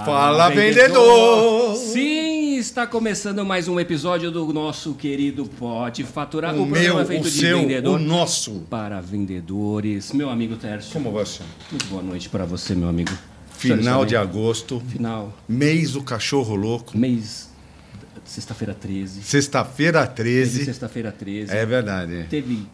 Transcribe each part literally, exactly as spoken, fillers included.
Fala, vendedor! Sim, está começando mais um episódio do nosso querido Pode Faturar. O, o meu, é feito o de seu, vendedor o nosso. Para vendedores. Meu amigo Tércio. Como você? Muito boa noite para você, meu amigo. Final de agosto. Final. Mês do cachorro louco. Mês... Sexta-feira treze. Sexta-feira treze. Sexta-feira treze. É verdade. Teve...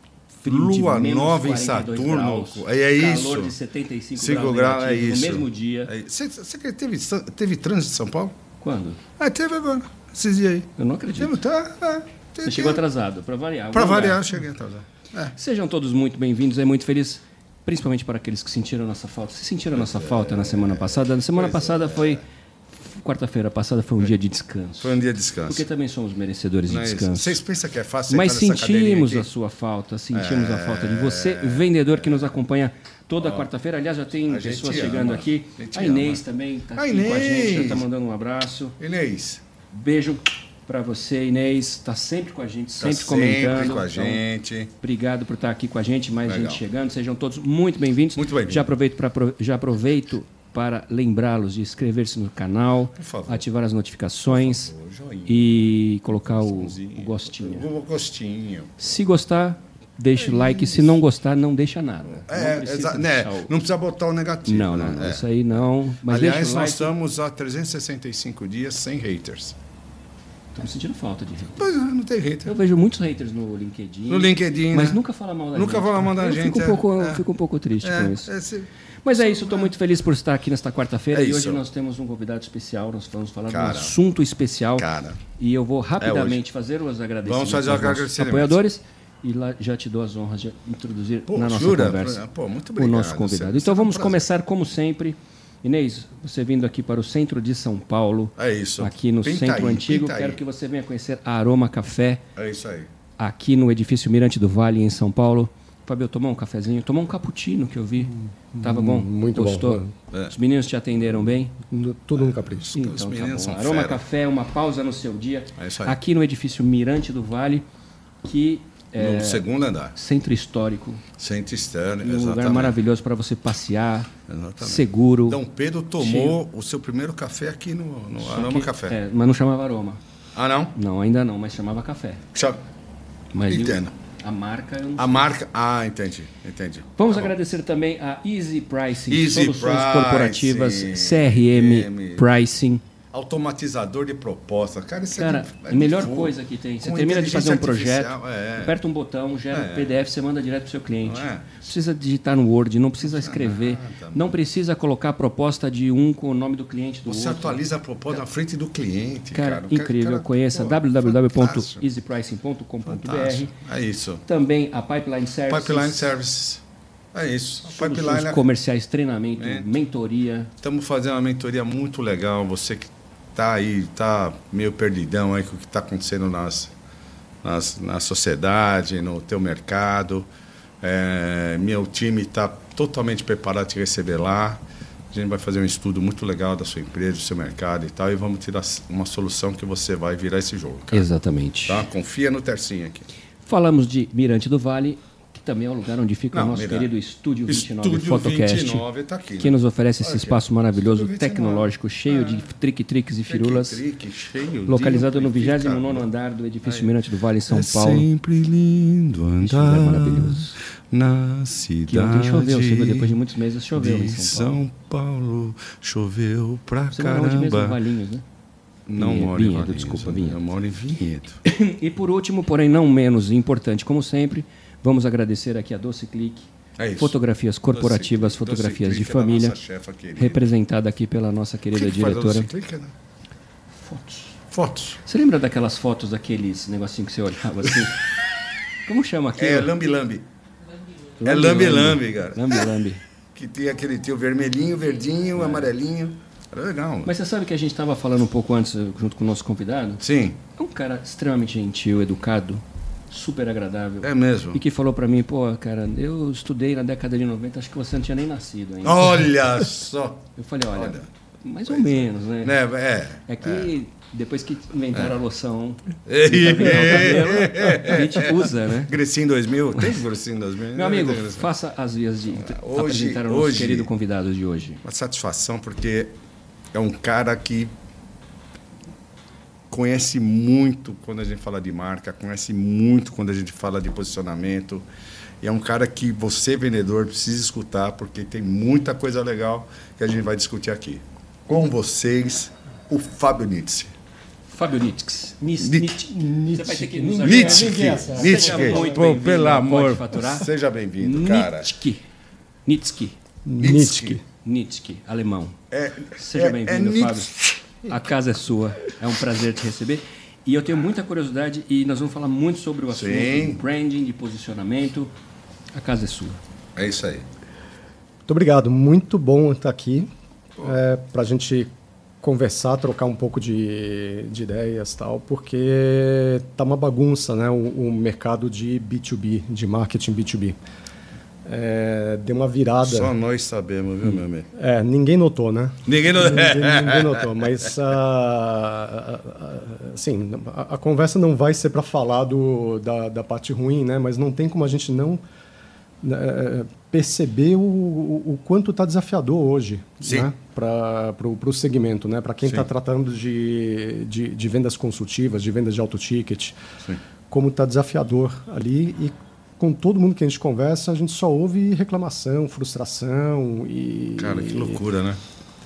Lua nova em Saturno. Graus, é isso. Calor de setenta e cinco cinco graus graus, é isso. no mesmo dia. Você é, teve, teve trânsito em São Paulo? Quando? Ah, teve agora. Esses dias aí. Eu não acredito. Teve, tá, é, teve, Você chegou atrasado, para variar. Para variar, eu cheguei atrasado. É. Sejam todos muito bem-vindos, é muito feliz, principalmente para aqueles que sentiram a nossa falta. Vocês sentiram a nossa é, falta na semana passada? Na semana passada é. foi... Quarta-feira passada foi um dia de descanso. Foi um dia de descanso. Porque também somos merecedores de descanso. Vocês pensam que é fácil? Mas sentimos a sua falta, sentimos é... a falta de você, vendedor que nos acompanha toda quarta-feira. Aliás, já tem pessoas chegando ama. aqui. A, a Inês ama. também está aqui Inês. com a gente, já está mandando um abraço. Inês. Beijo para você, Inês. Está sempre com a gente, sempre tá comentando. Sempre com a gente. Então, obrigado por estar aqui com a gente, mais Legal. gente chegando. Sejam todos muito bem-vindos. Muito bem-vindos. Já aproveito para já aproveito para lembrá-los de inscrever-se no canal, ativar as notificações favor, e colocar o, o gostinho. O gostinho. Se gostar, deixa o like. Se não gostar, não deixa nada. É, não, precisa né? o... não precisa botar o negativo. Não, não, não é. Isso aí não. Mas aliás, deixa o like. Nós estamos há trezentos e sessenta e cinco dias sem haters. Estou me sentindo falta de haters. Pois é, não tem hater. Eu vejo muitos haters no LinkedIn. No LinkedIn, Mas né? nunca fala mal da nunca gente. Nunca fala mal da eu gente. Fico um, é, pouco, é. fico um pouco triste é, com isso. É, se... Mas é isso, estou muito feliz por estar aqui nesta quarta-feira. É e isso. hoje nós temos um convidado especial. Nós vamos falar cara, de um assunto especial. Cara. E eu vou rapidamente é fazer os agradecimentos vamos fazer aos agradecimentos. apoiadores. E lá já te dou as honras de introduzir Pô, na nossa jura? conversa Pô, muito obrigado, o nosso convidado. você, então você vamos é um começar, como sempre. Inês, você vindo aqui para o centro de São Paulo. É isso. Aqui no Pinta Centro aí, Antigo. Quero aí. que você venha conhecer a Aroma Café. É isso aí. Aqui no edifício Mirante do Vale, em São Paulo. Fabio, tomou um cafezinho? Tomou um cappuccino que eu vi. Tava bom? Muito Gostou? bom. É. Os meninos te atenderam bem? Tudo no capricho. Então, Os tá meninos bom. são Aroma fera. Café, uma pausa no seu dia. É isso aí. Aqui no edifício Mirante do Vale, que é no segundo andar. Centro histórico. Centro externo, Um exatamente. lugar maravilhoso para você passear, exatamente. seguro. Dom Pedro tomou o seu primeiro café aqui no, no Aroma que, Café. É, mas não chamava Aroma. Ah, não? Não, ainda não, mas chamava café. Chama. Mas Entendo. A marca eu não A sei. marca... Ah, entendi. entendi. Vamos tá agradecer também a Easy Pricing, Easy soluções Pricing, corporativas, C R M, M. Pricing. Automatizador de proposta. Cara, isso Cara, é, a melhor coisa que tem. Você termina de fazer um projeto, é. aperta um botão, gera é. um P D F, você manda direto para o seu cliente. Não é? Não precisa digitar no Word, não precisa escrever, nada, não precisa colocar a proposta de um com o nome do cliente do Você outro. atualiza a proposta na frente do cliente. Cara, Cara, incrível. cara, Conheça pô, w w w ponto fantástico. easy pricing ponto com ponto b r. Fantástico. É isso. Também a Pipeline Services. Pipeline Services. É isso. A Soluções Pipeline é... comerciais, treinamento, É. mentoria. Estamos fazendo uma mentoria muito legal. Você que está aí, está meio perdidão aí com o que está acontecendo nas, nas, na sociedade, no teu mercado. É, meu time está totalmente preparado te receber lá. A gente vai fazer um estudo muito legal da sua empresa, do seu mercado e tal, e vamos tirar uma solução que você vai virar esse jogo. Cara. Exatamente. Tá? Confia no Tercinho aqui. Falamos de Mirante do Vale, que também é o lugar onde fica Não, o nosso Mirante. querido Estúdio vinte e nove Estúdio Photocast, vinte e nove tá aqui, né? que nos oferece esse Olha aqui. espaço maravilhoso, Estúdio vinte e nove. tecnológico, cheio É. de trique-triques e firulas, Trique, cheio localizado de no vigésimo nono amplificador. andar do edifício Aí. Mirante do Vale, em São é Paulo. sempre lindo Esse lugar andar maravilhoso. na cidade. Que ontem choveu, você viu, depois de muitos meses choveu de em São Paulo. São Choveu, choveu pra Você mora onde mesmo? caramba. Valinhos, né? Não Vinhedo, moro em Vinhedo, Valinhos, desculpa, eu Vinhedo. moro em Vinhedo. E por último, porém não menos importante, como sempre, vamos agradecer aqui a Doce Clique, É isso. fotografias corporativas, Doce- fotografias Doce de Clique é da família, nossa chefa querida. representada aqui pela nossa O querida que que faz a diretora. Doce Clique, né? Fotos. Fotos. Você lembra daquelas fotos, daqueles negocinhos que você olhava assim? Como chama aquilo? É lambi-lambi. É lambi-lambi, cara. Lambi-lambi. Que tem aquele tio vermelhinho, verdinho, amarelinho. Era legal. Mano. Mas você sabe que a gente estava falando um pouco antes, junto com o nosso convidado? Sim, É um cara extremamente gentil, educado, super agradável. é mesmo. E que falou pra mim, pô, cara, eu estudei na década de noventa, acho que você não tinha nem nascido ainda. Olha só. Eu falei, olha, Olha. mais ou menos, né? Né? É. É que depois que inventaram a loção, É. fica bem no cabelo, a gente usa, né? Grecinho dois mil? Tem Grecinho dois mil? Meu amigo, Tem Grecinho. faça as vias de Hoje- apresentar o nosso hoje- querido convidado de hoje. Uma satisfação, porque é um cara que conhece muito quando a gente fala de marca, conhece muito quando a gente fala de posicionamento. E é um cara que você, vendedor, precisa escutar, porque tem muita coisa legal que a gente vai discutir aqui. Com vocês, o Fábio Nitschke. Fábio Nitschke. Nitschke. Você vai ter que nos ajudar. Nitschke. Nitschke. Muito Pô, pelo amor, faturar. seja bem-vindo, cara. Nitschke. Nitschke. Nitschke. Nitschke, alemão. É, Seja é, bem-vindo, é Fábio. A casa é sua. É um prazer te receber. E eu tenho muita curiosidade e nós vamos falar muito sobre o assunto Sim. de branding, de posicionamento. A casa é sua. É isso aí. Muito obrigado. Muito bom estar aqui é, para a gente conversar, trocar um pouco de, de ideias, tal, porque tá uma bagunça, né, o, o mercado de B dois B, de marketing B dois B. É, deu uma virada. Só nós sabemos, viu, meu amigo? É, ninguém notou, né? Ninguém notou. Ninguém, ninguém notou, mas ah, assim, a, a conversa não vai ser para falar do, da, da parte ruim, né? Mas não tem como a gente não é, perceber o, o, o quanto está desafiador hoje, né? Para o segmento, né? Para quem está tratando de, de, de vendas consultivas, de vendas de alto ticket, Sim. como está desafiador ali. E com todo mundo que a gente conversa, a gente só ouve reclamação, frustração e... Cara, que loucura, né?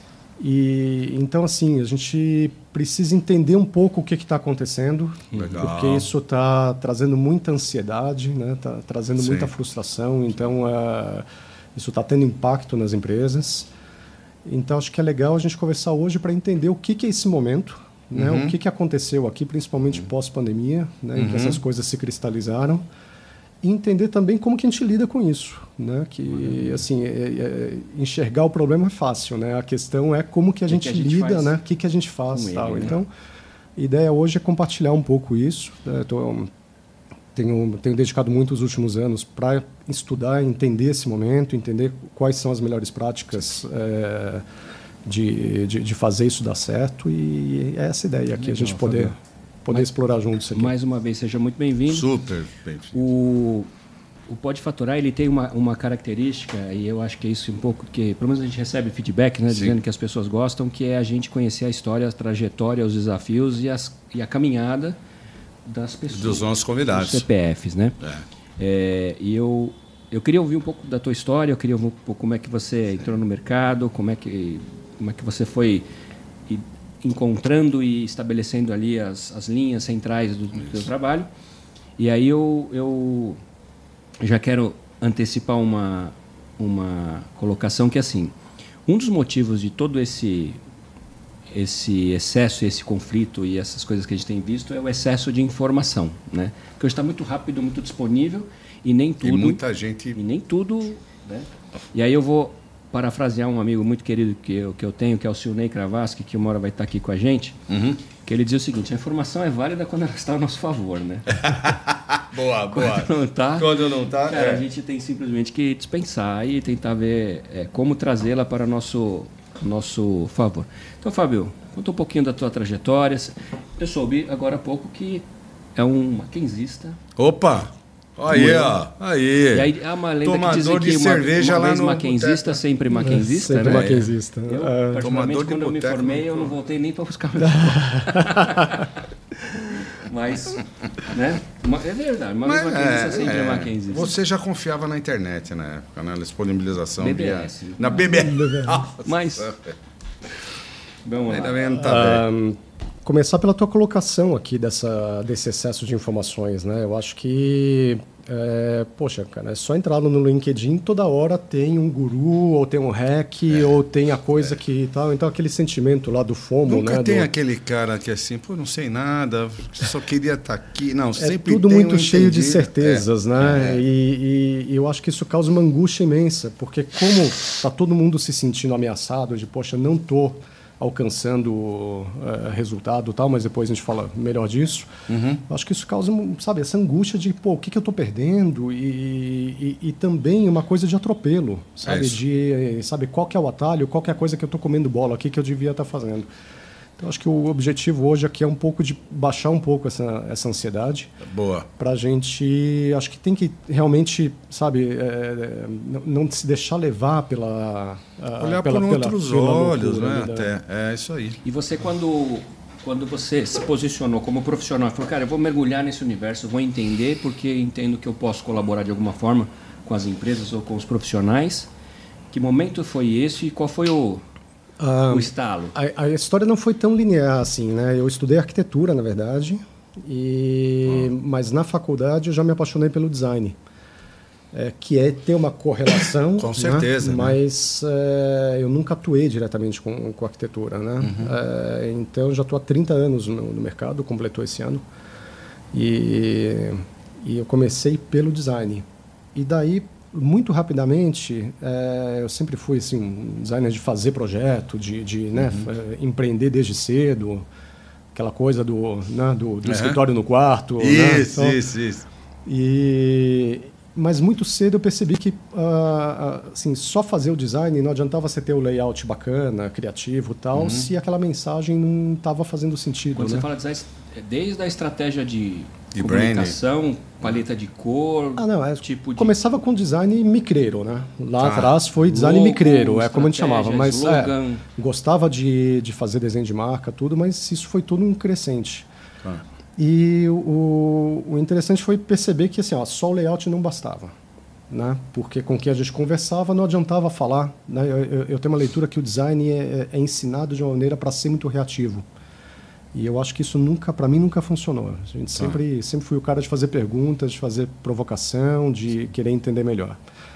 E, então, assim, a gente precisa entender um pouco o que está acontecendo, Legal. porque isso está trazendo muita ansiedade, né? Está trazendo Sim. muita frustração, então uh, isso está tendo impacto nas empresas. Então, acho que é legal a gente conversar hoje para entender o que, que é esse momento, né? Uhum. O que, que aconteceu aqui, principalmente pós-pandemia, né? Uhum. em que essas coisas se cristalizaram. E entender também como que a gente lida com isso, né? Que assim é, é, enxergar o problema é fácil, né? A questão é como que a, que gente, que a gente lida, faz? Né? O que que a gente faz, com tal. Ele, então, né? A ideia hoje é compartilhar um pouco isso. Né? Tô, tenho tenho dedicado muito os últimos anos para estudar, entender esse momento, entender quais são as melhores práticas é, de, de de fazer isso dar certo, e é essa ideia aqui, a gente poder Fabio. Poder Mais, explorar juntos isso aqui. Mais uma vez, seja muito bem-vindo. Super bem-vindo. O, o Pode Faturar, ele tem uma, uma característica, e eu acho que é isso um pouco, que pelo menos a gente recebe feedback, né, dizendo que as pessoas gostam, que é a gente conhecer a história, a trajetória, os desafios e, as, e a caminhada das pessoas. Dos nossos convidados. Dos C P Fs, né? É. É, e eu, eu queria ouvir um pouco da tua história, eu queria ouvir um pouco como é que você entrou no mercado, como é que, como é que você foi... E, encontrando e estabelecendo ali as, as linhas centrais do, do teu trabalho. E aí eu, eu já quero antecipar uma, uma colocação que, assim, um dos motivos de todo esse, esse excesso, esse conflito e essas coisas que a gente tem visto é o excesso de informação, né? Porque hoje está muito rápido, muito disponível e nem tudo... E muita gente... E nem tudo... Né? E aí eu vou... parafrasear um amigo muito querido que eu, que eu tenho, que é o Silnei Kravasky, que uma hora vai estar aqui com a gente, uhum. que ele dizia o seguinte: a informação é válida quando ela está a nosso favor, né? Boa, boa. Quando não está, quando não tá, cara, é. a gente tem simplesmente que dispensar e tentar ver é, como trazê-la para nosso, nosso favor. Então, Fábio, conta um pouquinho da tua trajetória. Eu soube agora há pouco que é um mackenzista. Opa! Aí, ó. Aí. E aí há uma lenda Tomador que dizem de que uma, cerveja uma lá vez no mackenzista, sempre mackenzista, é, sempre né? mackenzista. Eu, é. particularmente, quando eu me formei, eu não voltei nem para buscar meu Mas, né? É verdade, uma vez mackenzista, é, sempre é, mackenzista. Você já confiava na internet na época, né? Na disponibilização B B S. Via... Na B B S. Mas... Vamos lá. Ainda bem, não tá um, começar pela tua colocação aqui dessa, desse excesso de informações, né? Eu acho que, é, poxa, cara, é só entrar no LinkedIn, toda hora tem um guru, ou tem um hack, é, ou tem a coisa é. que tal. Então, aquele sentimento lá do FOMO, Nunca né? tem do... aquele cara que é assim, pô, não sei nada, só queria estar aqui. Não, é sempre tudo tem muito um cheio de entendido. certezas, é. né? É. E, e, e eu acho que isso causa uma angústia imensa, porque como está todo mundo se sentindo ameaçado de, poxa, não tô alcançando uh, resultado e tal, mas depois a gente fala melhor disso. Uhum. Acho que isso causa, sabe, essa angústia de, pô, o que, que eu estou perdendo? E, e, e também uma coisa de atropelo, sabe? É de, sabe, qual que é o atalho, qual que é a coisa que eu estou comendo bola aqui que eu devia estar tá fazendo. Então, acho que o objetivo hoje aqui é um pouco de baixar um pouco essa, essa ansiedade. Boa. Para a gente... Acho que tem que realmente, sabe, é, não, não se deixar levar pela... Olhar pela, por pela, outros pela olhos, loucura, né? né? Até. É isso aí. E você, quando, quando você se posicionou como profissional, falou, cara, eu vou mergulhar nesse universo, eu vou entender, porque entendo que eu posso colaborar de alguma forma com as empresas ou com os profissionais. Que momento foi esse e qual foi o... Ah, o estalo? A, a história não foi tão linear assim, né? Eu estudei arquitetura, na verdade, e, oh. mas na faculdade eu já me apaixonei pelo design, é, que é ter uma correlação. Com certeza. Né? Mas é, eu nunca atuei diretamente com, com arquitetura, né? Uhum. É, então eu já estou há trinta anos no, no mercado, completou esse ano, e, e eu comecei pelo design. E daí, muito rapidamente, é, eu sempre fui assim, um designer de fazer projeto, de, de né, uhum. empreender desde cedo, aquela coisa do, né, do, do uhum. escritório no quarto. Isso, né? Então, isso, isso. E, mas muito cedo eu percebi que uh, assim, só fazer o design não adiantava você ter o layout bacana, criativo e tal, uhum. se aquela mensagem não estava fazendo sentido. Quando né? você fala design, desde a estratégia de... De comunicação, branding. Paleta de cor, ah, não, é, tipo de... Começava com design micreiro, né? Lá ah, atrás foi design logo, micreiro, é como a gente chamava. Mas é, gostava de, de fazer desenho de marca, tudo, mas isso foi tudo um crescente. Ah. E o, o interessante foi perceber que assim, ó, só o layout não bastava. Né? Porque com quem a gente conversava não adiantava falar. Né? Eu, eu, eu tenho uma leitura que o design é, é ensinado de uma maneira para ser muito reativo. E eu acho que isso nunca, para mim, nunca funcionou. A gente sempre, ah. sempre fui o cara de fazer perguntas, de fazer provocação, de querer entender melhor.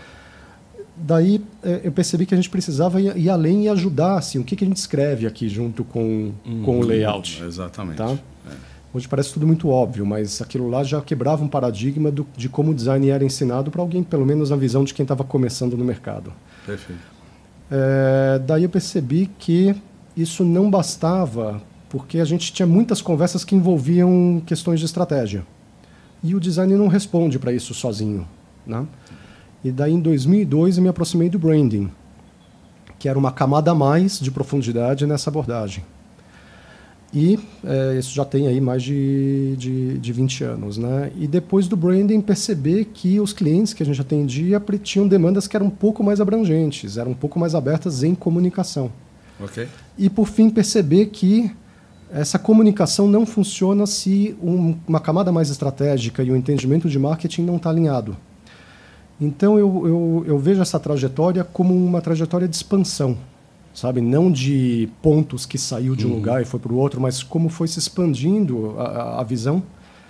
Daí eu percebi que a gente precisava ir, ir além e ajudar, assim, o que, que a gente escreve aqui junto com, hum, com o layout. Exatamente. Tá? É. Hoje parece tudo muito óbvio, mas aquilo lá já quebrava um paradigma do, de como o design era ensinado para alguém, pelo menos na visão de quem estava começando no mercado. Perfeito. É, daí eu percebi que isso não bastava, porque a gente tinha muitas conversas que envolviam questões de estratégia. E o design não responde para isso sozinho. Né? E daí, em dois mil e dois, eu me aproximei do branding, que era uma camada a mais de profundidade nessa abordagem. E é, isso já tem aí mais de, de, de vinte anos. Né? E depois do branding, perceber que os clientes que a gente atendia tinham demandas que eram um pouco mais abrangentes, eram um pouco mais abertas em comunicação. Okay. E, por fim, perceber que essa comunicação não funciona se um, uma camada mais estratégica e o entendimento de marketing não está alinhado. Então, eu, eu, eu vejo essa trajetória como uma trajetória de expansão, sabe? Não de pontos que saiu de um uhum. lugar e foi para o outro, mas como foi se expandindo a, a visão.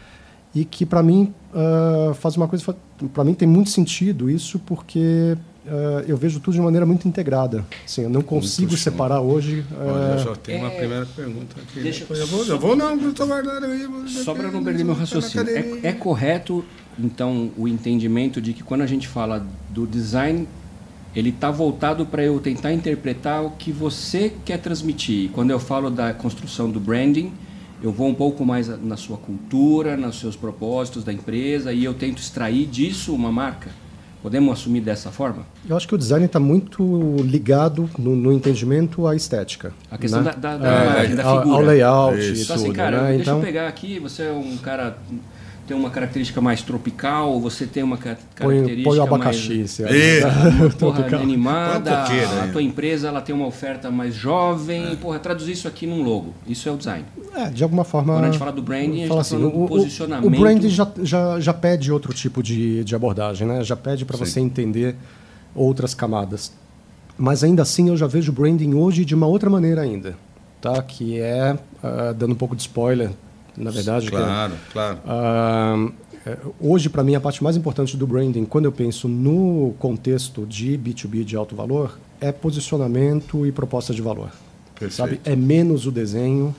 E que, para mim, uh, faz uma coisa... Para mim, tem muito sentido isso, porque... Uh, eu vejo tudo de maneira muito integrada. Assim, eu não consigo separar hoje. Olha, uh... já tem uma é... primeira pergunta aqui. Deixa... Eu vou, eu vou não, estou guardando aí. Só para não perder meu raciocínio. É, é correto, então, o entendimento de que quando a gente fala do design, ele está voltado para eu tentar interpretar o que você quer transmitir. Quando eu falo da construção do branding, eu vou um pouco mais na sua cultura, nos seus propósitos da empresa, e eu tento extrair disso uma marca. Podemos assumir dessa forma? Eu acho que o design está muito ligado no, no entendimento à estética. A questão né? da, da, da, é, imagem, da figura. Ao layout e então, tudo. Assim, cara, né? deixa então, eu pegar aqui, você é um cara... tem uma característica mais tropical, você tem uma característica põe, põe o abacaxi, mais é. uma porra animada, um a, a tua empresa ela tem uma oferta mais jovem, é. porra, traduzir isso aqui num logo, isso é o design. É, de alguma forma... Quando a gente fala do branding, a gente está assim, falando o, do posicionamento... O branding já, já, já pede outro tipo de, de abordagem, né? Já pede para você entender outras camadas. Mas ainda assim eu já vejo o branding hoje de uma outra maneira ainda, tá? Que é, uh, dando um pouco de spoiler, na verdade... Claro, que é, claro. Uh, hoje, para mim, a parte mais importante do branding, quando eu penso no contexto de B dois B de alto valor, é posicionamento e proposta de valor. Perfeito. Sabe? É menos o desenho,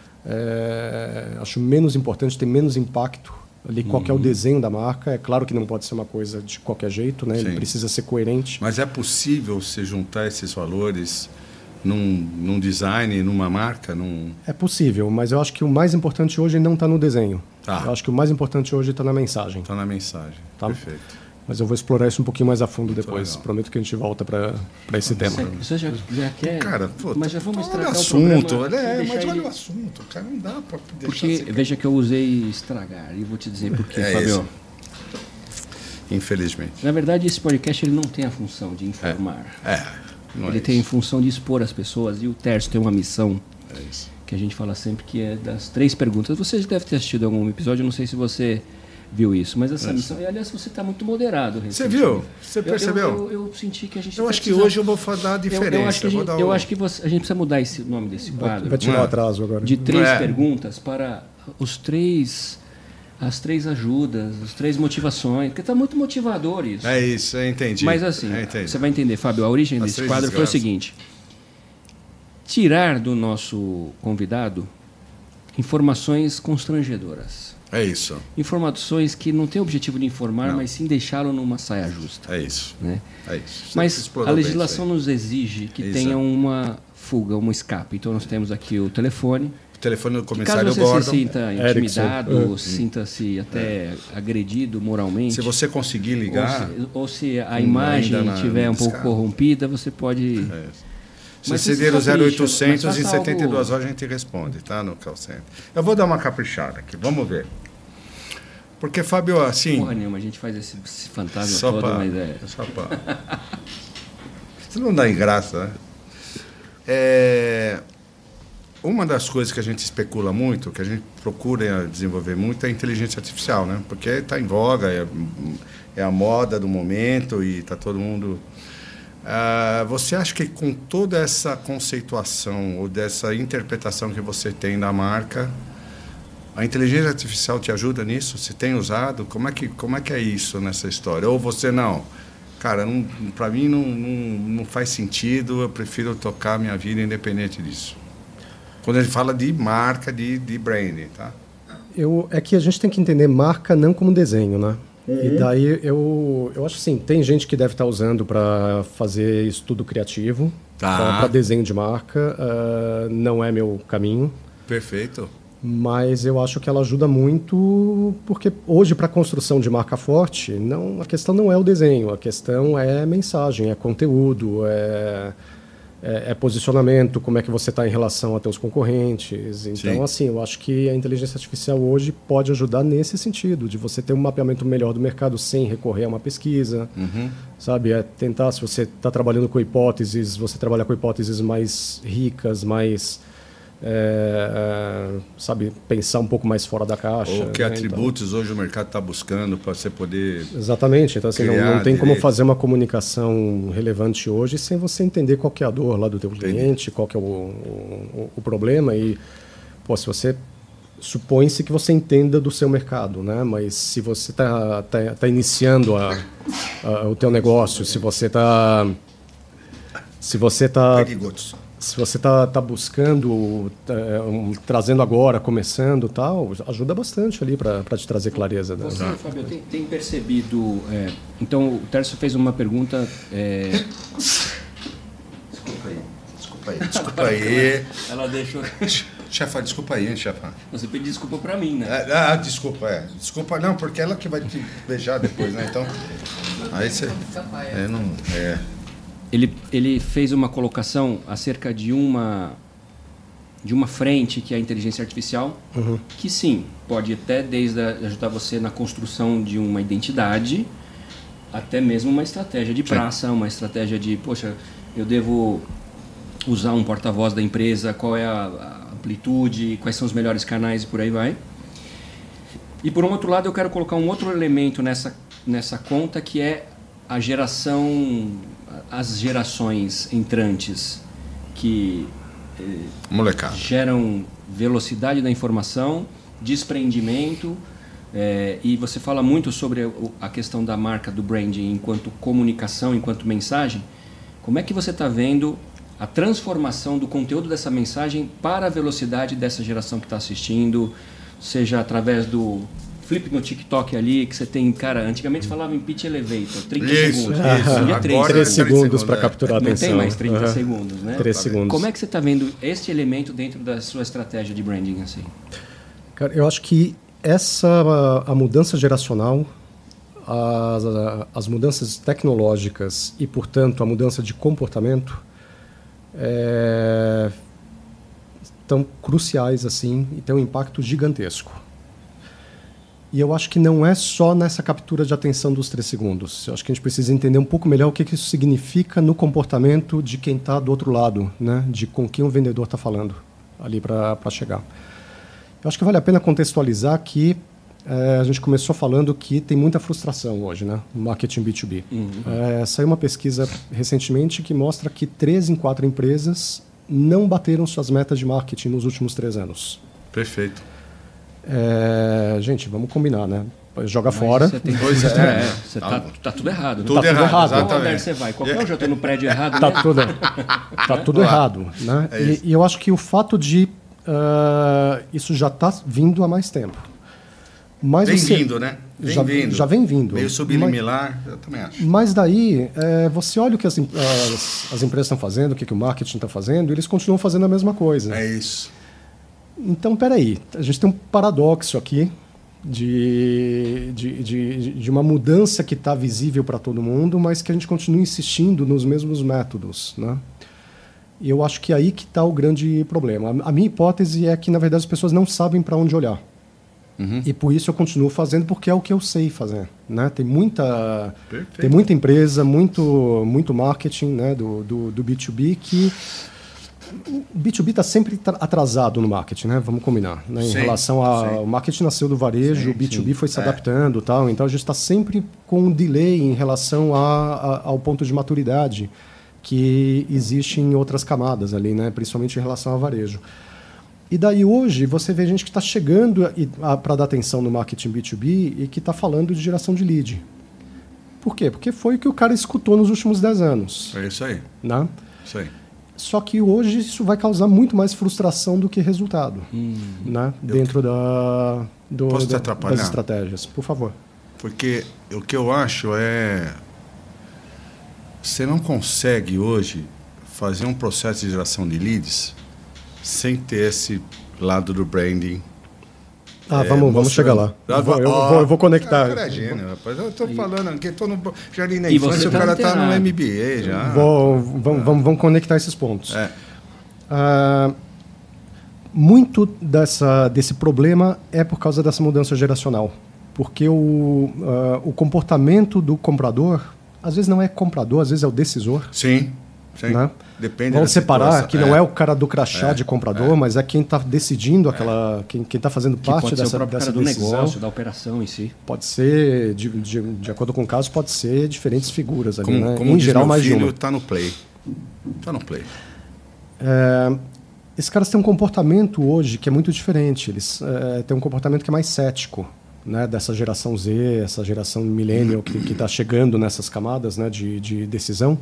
é, acho menos importante, tem menos impacto ali, qual que é o desenho da marca. É claro que não pode ser uma coisa de qualquer jeito, né? Ele precisa ser coerente. Mas é possível você juntar esses valores... Num, num design, numa marca? Num... É possível, mas eu acho que o mais importante hoje não está no desenho. Tá. Eu acho que o mais importante hoje está na mensagem. Está na mensagem, tá? Perfeito. Mas eu vou explorar isso um pouquinho mais a fundo depois. Prometo que a gente volta para esse tema. Você, você já, já quer... Cara, pô, mas já vamos estragar olha o assunto. programa. É, mas olha ele... o assunto. Cara, não dá para deixar Porque, assim, veja que eu usei estragar. E vou te dizer por quê, é Fábio. Isso. Infelizmente. Na verdade, esse podcast ele não tem a função de informar. É, é não ele é tem a isso. função de expor as pessoas. E o Tércio tem uma missão É isso. que a gente fala sempre, que é das três perguntas. Você deve ter assistido algum episódio, eu não sei se você viu isso, mas essa missão... E, aliás, você está muito moderado. Você viu? Você percebeu? Eu, eu, eu, eu senti que a gente... Eu acho que precisar... hoje eu vou dar a diferença. Eu, eu acho que, a gente, dar eu o... acho que você, a gente precisa mudar esse, o nome desse quadro. Vai tirar o É. atraso agora. De três É. perguntas para os três... As três ajudas, as três motivações, porque está muito motivador isso. É isso, eu entendi. Mas assim, Eu entendi. você vai entender, Fábio, a origem As desse três quadro foi o desgraças. seguinte: tirar do nosso convidado informações constrangedoras. É isso, Informações que não têm o objetivo de informar, Não. mas sim deixá-lo numa saia justa. é isso. Né? É isso. Você Mas explorou a bem legislação isso aí. nos exige que Exato. tenha uma fuga, um escape. Então nós temos aqui o telefone. O telefone do Caso comissário você Gordon. se sinta Erickson. intimidado, É. sinta-se até agredido moralmente, Se você conseguir ou, ligar... se, ou se a ainda imagem na- estiver um no pouco escape. corrompida, você pode... É. Se Mas você isso der o capricha, zero oitocentos mas em faça setenta e duas algo- horas a gente responde, tá? No call center. Eu vou dar uma caprichada aqui, vamos ver. Porque, Fábio, assim... Porra nenhuma, a gente faz esse, esse fantasma Só todo, pra, mas é... só pra... Isso não dá em graça, né? É... Uma das coisas que a gente especula muito, que a gente procura desenvolver muito, é a inteligência artificial, né? Porque está em voga, é, é a moda do momento e está todo mundo... Ah, você acha que com toda essa conceituação ou dessa interpretação que você tem da marca, a inteligência artificial te ajuda nisso? Você tem usado? Como é que, como é, que é isso nessa história? Ou você não? Cara, para mim não, não, não faz sentido, eu prefiro tocar minha vida independente disso. Quando a gente fala de marca, de, de branding, tá? Eu, é que a gente tem que entender marca não como desenho, né? Uhum. E daí eu, eu acho assim, tem gente que deve estar usando para fazer estudo criativo, Tá. para desenho de marca, uh, não é meu caminho. Perfeito. Mas eu acho que ela ajuda muito, porque hoje, para a construção de marca forte, não, a questão não é o desenho, a questão é mensagem, é conteúdo, é, é, é posicionamento, como é que você está em relação a teus concorrentes. Então, Sim. assim, eu acho que a inteligência artificial hoje pode ajudar nesse sentido, de você ter um mapeamento melhor do mercado sem recorrer a uma pesquisa, Uhum. sabe? É tentar, se você está trabalhando com hipóteses, você trabalhar com hipóteses mais ricas, mais... É, sabe, pensar um pouco mais fora da caixa. Ou que né? atributos Então, hoje o mercado está buscando para você poder... exatamente. Então, assim, não, criar não tem como direito. fazer uma comunicação relevante hoje sem você entender qual que é a dor lá do teu Entendi. cliente, qual que é o, o, o problema. E, pô, se você... Supõe-se que você entenda do seu mercado, né? Mas se você está tá, tá iniciando a, a, o teu negócio, se você está... Se você está... Perigosos. Se você está tá buscando, tá, um, trazendo agora, começando tal, ajuda bastante ali para te trazer clareza. Né? Você, Fábio, tem, tem percebido... É, então, o Tércio fez uma pergunta... É... Desculpa aí. Desculpa aí. Desculpa aí. Ela deixou... Chefa, desculpa aí, hein, chefa. Você pediu desculpa para mim, né? É, ah, desculpa, é. Desculpa, não, porque ela que vai te beijar depois, né? Então, aí você... É, não... É... Ele, ele fez uma colocação acerca de uma, de uma frente que é a inteligência artificial, Uhum. que sim, pode até desde a, ajudar você na construção de uma identidade, até mesmo uma estratégia de praça, uma estratégia de, poxa, eu devo usar um porta-voz da empresa, qual é a, a amplitude, quais são os melhores canais e por aí vai. E por um outro lado eu quero colocar um outro elemento nessa, nessa conta, que é a geração... as gerações entrantes que eh, Molecada. geram velocidade da informação, desprendimento, eh, e você fala muito sobre a, a questão da marca, do branding, enquanto comunicação, enquanto mensagem. Como é que você está vendo a transformação do conteúdo dessa mensagem para a velocidade dessa geração que está assistindo, seja através do... flip no TikTok ali, que você tem, cara, antigamente falava em pitch elevator, trinta Isso, segundos. isso. Hoje é Agora três três é segundos para é. capturar a Não atenção. tem mais trinta Uhum. segundos, né? três segundos. Como é que você está vendo este elemento dentro da sua estratégia de branding assim? Cara, eu acho que essa a, a mudança geracional as, as mudanças tecnológicas e, portanto, a mudança de comportamento é, tão cruciais assim e têm um impacto gigantesco. E eu acho que não é só nessa captura de atenção dos três segundos. Eu acho que a gente precisa entender um pouco melhor o que, que isso significa no comportamento de quem está do outro lado, né? De com quem o vendedor está falando ali para chegar. Eu acho que vale a pena contextualizar que é, a gente começou falando que tem muita frustração hoje, né? No marketing B dois B. Uhum. É, saiu uma pesquisa recentemente que mostra que três em quatro empresas não bateram suas metas de marketing nos últimos três anos. Perfeito. É, gente, vamos combinar, né? Joga Mas fora. Você tem dois, é, é, você tá, tá tudo errado. Né? Tudo, tá errado, tudo errado. Exatamente. Qual você vai? Qualquer um já está no prédio errado. Tá né? tudo, tá tudo errado, né? É e, e eu acho que o fato de uh, isso já está vindo há mais tempo. Mas vem você, vindo, né? Vem já, vindo. Já vem vindo. Meio subliminar, mas, eu também acho. Mas daí, é, você olha o que as, as, as empresas estão fazendo, o que, que o marketing está fazendo, e eles continuam fazendo a mesma coisa. É isso. Então, peraí, a gente tem um paradoxo aqui de, de, de, de uma mudança que está visível para todo mundo, mas que a gente continua insistindo nos mesmos métodos, né? E eu acho que é aí que está o grande problema. A minha hipótese é que, na verdade, as pessoas não sabem para onde olhar. Uhum. E por isso eu continuo fazendo, porque é o que eu sei fazer, né? Tem muita, tem muita empresa, muito, muito marketing, né, do, do, do B dois B que... O B dois B está sempre atrasado no marketing, né? Vamos combinar. Né? Em sim, relação ao marketing nasceu do varejo, sim, o B dois B sim. foi se é. adaptando, tal. Então a gente está sempre com um delay em relação a, a, ao ponto de maturidade que existe em outras camadas ali, né? Principalmente em relação ao varejo. E daí hoje você vê gente que está chegando para dar atenção no marketing B dois B e que está falando de geração de lead. Por quê? Porque foi o que o cara escutou nos últimos dez anos. É isso aí. Né? Isso aí. Só que hoje isso vai causar muito mais frustração do que resultado, hum. né? Dentro eu... da, do, Posso te da, atrapalhar? das estratégias. Por favor. Porque o que eu acho é... Você não consegue hoje fazer um processo de geração de leads sem ter esse lado do branding. Ah, é, vamos, vamos chegar lá. Eu vou, eu vou, eu vou conectar. Cara, é gênio, rapaz. Eu estou falando aqui, estou no jardim da infância, o cara está no M B A já. Vou, vamos, vamos, vamos conectar esses pontos. É. Ah, muito dessa, desse problema é por causa dessa mudança geracional. Porque o, uh, o comportamento do comprador, às vezes não é comprador, às vezes é o decisor. Sim, sim. Né? Depende. Vamos separar situação. que é. não é o cara do crachá é. de comprador, é. mas é quem está decidindo aquela, é. quem está fazendo que parte pode dessa, ser o próprio dessa cara decisão. do negócio, da operação em si. Pode ser, de, de, de acordo com o caso, pode ser diferentes figuras ali, como, né? Como em diz geral meu mais filho, de uma. Está no play. Está no play. É, esses caras têm um comportamento hoje que é muito diferente. Eles é, têm um comportamento que é mais cético, né? Dessa geração Z, essa geração millennial que está chegando nessas camadas, né? de, de decisão.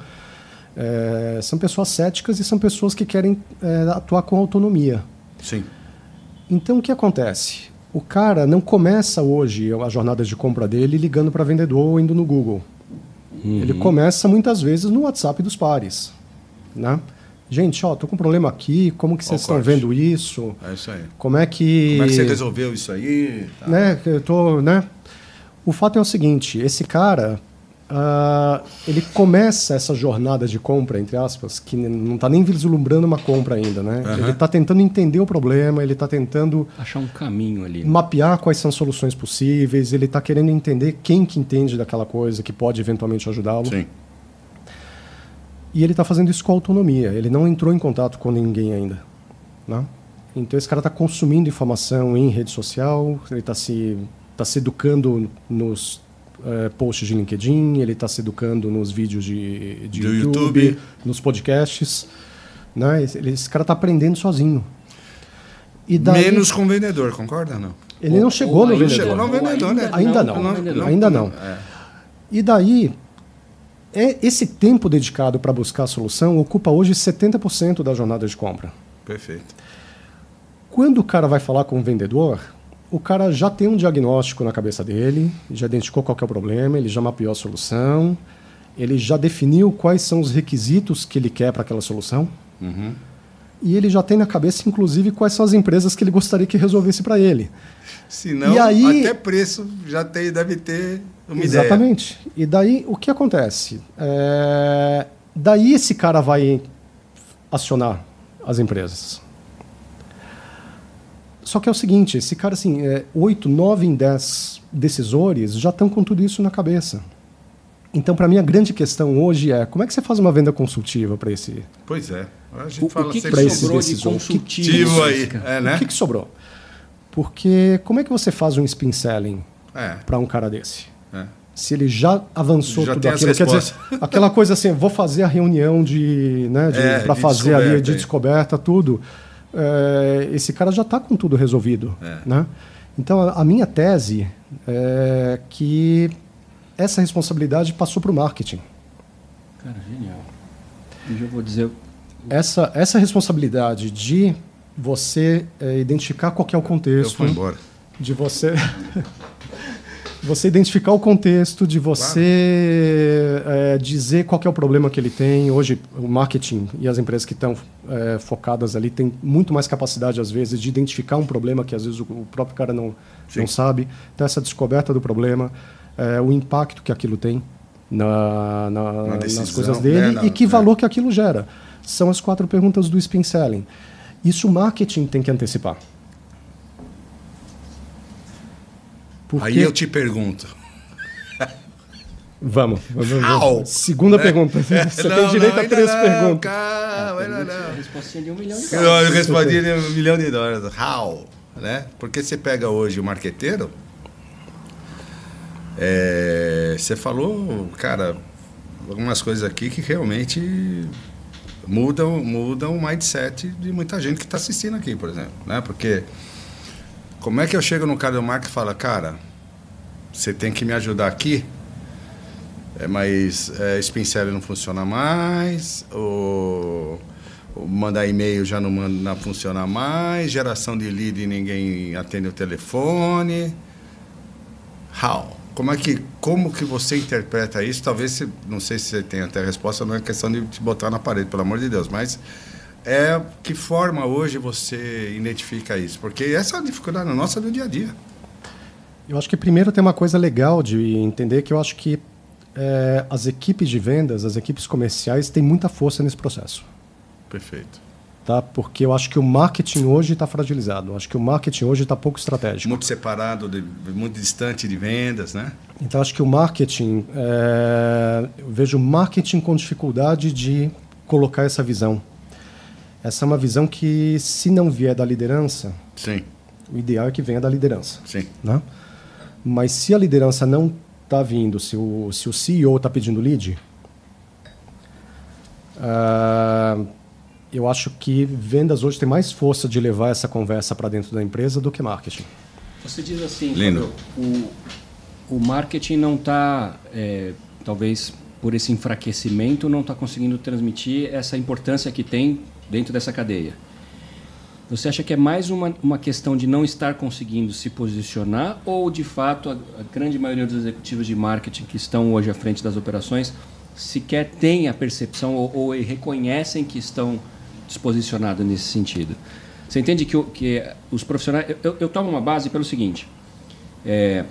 É, são pessoas céticas e são pessoas que querem é, atuar com autonomia. Sim. Então, o que acontece? O cara não começa hoje a jornada de compra dele ligando para vendedor ou indo no Google. Uhum. Ele começa, muitas vezes, no WhatsApp dos pares. Né? Gente, ó, tô com um problema aqui, como que vocês estão vendo isso? É isso aí. Como é que... Como é que você resolveu isso aí? Tá. Né? Eu tô, né? O fato é o seguinte, esse cara... Uh, ele começa essa jornada de compra, entre aspas, que não está nem vislumbrando uma compra ainda, né? Uhum. Ele está tentando entender o problema, ele está tentando... achar um caminho ali. Mapear quais são as soluções possíveis, ele está querendo entender quem que entende daquela coisa, que pode eventualmente ajudá-lo. Sim. E ele está fazendo isso com autonomia, ele não entrou em contato com ninguém ainda. Né? Então esse cara está consumindo informação em rede social, ele está se, tá se educando nos... Uh, posts de LinkedIn, ele está se educando nos vídeos de, de YouTube, YouTube, nos podcasts. Né? Esse, esse cara está aprendendo sozinho. E daí, menos com o vendedor, concorda ou não? Ele ou, não chegou no vendedor. Chegou no vendedor, ainda, né? Ainda não. não, não, não ainda não. É. E daí, é, esse tempo dedicado para buscar a solução ocupa hoje setenta por cento da jornada de compra. Perfeito. Quando o cara vai falar com o vendedor... O cara já tem um diagnóstico na cabeça dele, já identificou qual que é o problema, ele já mapeou a solução, ele já definiu quais são os requisitos que ele quer para aquela solução. Uhum. e ele já tem na cabeça, inclusive, quais são as empresas que ele gostaria que resolvesse para ele. Se não, aí, até preço já tem, deve ter uma ideia. Exatamente. E daí, o que acontece? É, daí esse cara vai acionar as empresas. Só que é o seguinte, esse cara, assim, é, oito, nove em dez decisores já estão com tudo isso na cabeça. Então, para mim, a grande questão hoje é como é que você faz uma venda consultiva para esse... Pois é. A gente o, fala o que, sempre que sobrou de consultivo aí? É, né? O que, que sobrou? Porque como é que você faz um spin selling é. para um cara desse? É. Se ele já avançou já tudo tem aquilo, quer dizer, aquela coisa assim, vou fazer a reunião de, né, de, é, para de fazer ali de aí. descoberta, tudo. É, esse cara já está com tudo resolvido. É. Né? Então, a, a minha tese é que essa responsabilidade passou para o marketing. Cara, genial. Eu já vou dizer... Essa, essa responsabilidade de você é, identificar qual que é o contexto. Eu fui embora. De você... Você identificar o contexto, de você claro. é, dizer qual que é o problema que ele tem. Hoje, o marketing e as empresas que estão é, focadas ali têm muito mais capacidade, às vezes, de identificar um problema que, às vezes, o, o próprio cara não, não sabe. Então, essa descoberta do problema, é, o impacto que aquilo tem na, na, na decisão, nas coisas dele né? não, e que é. valor que aquilo gera. São as quatro perguntas do spin selling. Isso o marketing tem que antecipar. Porque... Aí eu te pergunto. Vamos. vamos, vamos. Segunda né? pergunta. Você não, tem direito não, a três não, perguntas. Calma, ainda não. Eu respondi de um milhão de dólares. Eu, eu respondi de um milhão de dólares. How? Né? Porque você pega hoje o marqueteiro, é, você falou, cara, algumas coisas aqui que realmente mudam, mudam o mindset de muita gente que está assistindo aqui, por exemplo. Né? Porque... Como é que eu chego no cara do marketing e falo, cara, você tem que me ajudar aqui, é, mas é, spin selling não funciona mais, ou, ou mandar e-mail já não, manda, não funciona mais, geração de lead e ninguém atende o telefone. How? Como é que, como que você interpreta isso? Talvez, você, não sei se você tem até a resposta, não é questão de te botar na parede, pelo amor de Deus, mas... É, que forma hoje você identifica isso? Porque essa é a dificuldade nossa do dia a dia. Eu acho que primeiro tem uma coisa legal de entender que eu acho que é, as equipes de vendas, as equipes comerciais têm muita força nesse processo. Perfeito. Tá? Porque eu acho que o marketing hoje está fragilizado. Eu acho que o marketing hoje está pouco estratégico. Muito separado, de, muito distante de vendas, né? Então, acho que o marketing... É, eu vejo o marketing com dificuldade de colocar essa visão. Essa é uma visão que, se não vier da liderança, Sim. o ideal é que venha da liderança. Sim. Né? Mas se a liderança não está vindo, se o, se o C E O está pedindo lead, uh, eu acho que vendas hoje tem mais força de levar essa conversa para dentro da empresa do que marketing. Você diz assim, Lindo. Fábio, o, o marketing não está, é, talvez por esse enfraquecimento, não está conseguindo transmitir essa importância que tem dentro dessa cadeia. Você acha que é mais uma, uma questão de não estar conseguindo se posicionar ou, de fato, a, a grande maioria dos executivos de marketing que estão hoje à frente das operações sequer tem a percepção ou, ou reconhecem que estão desposicionados nesse sentido? Você entende que, que os profissionais... Eu, eu tomo uma base pelo seguinte. É,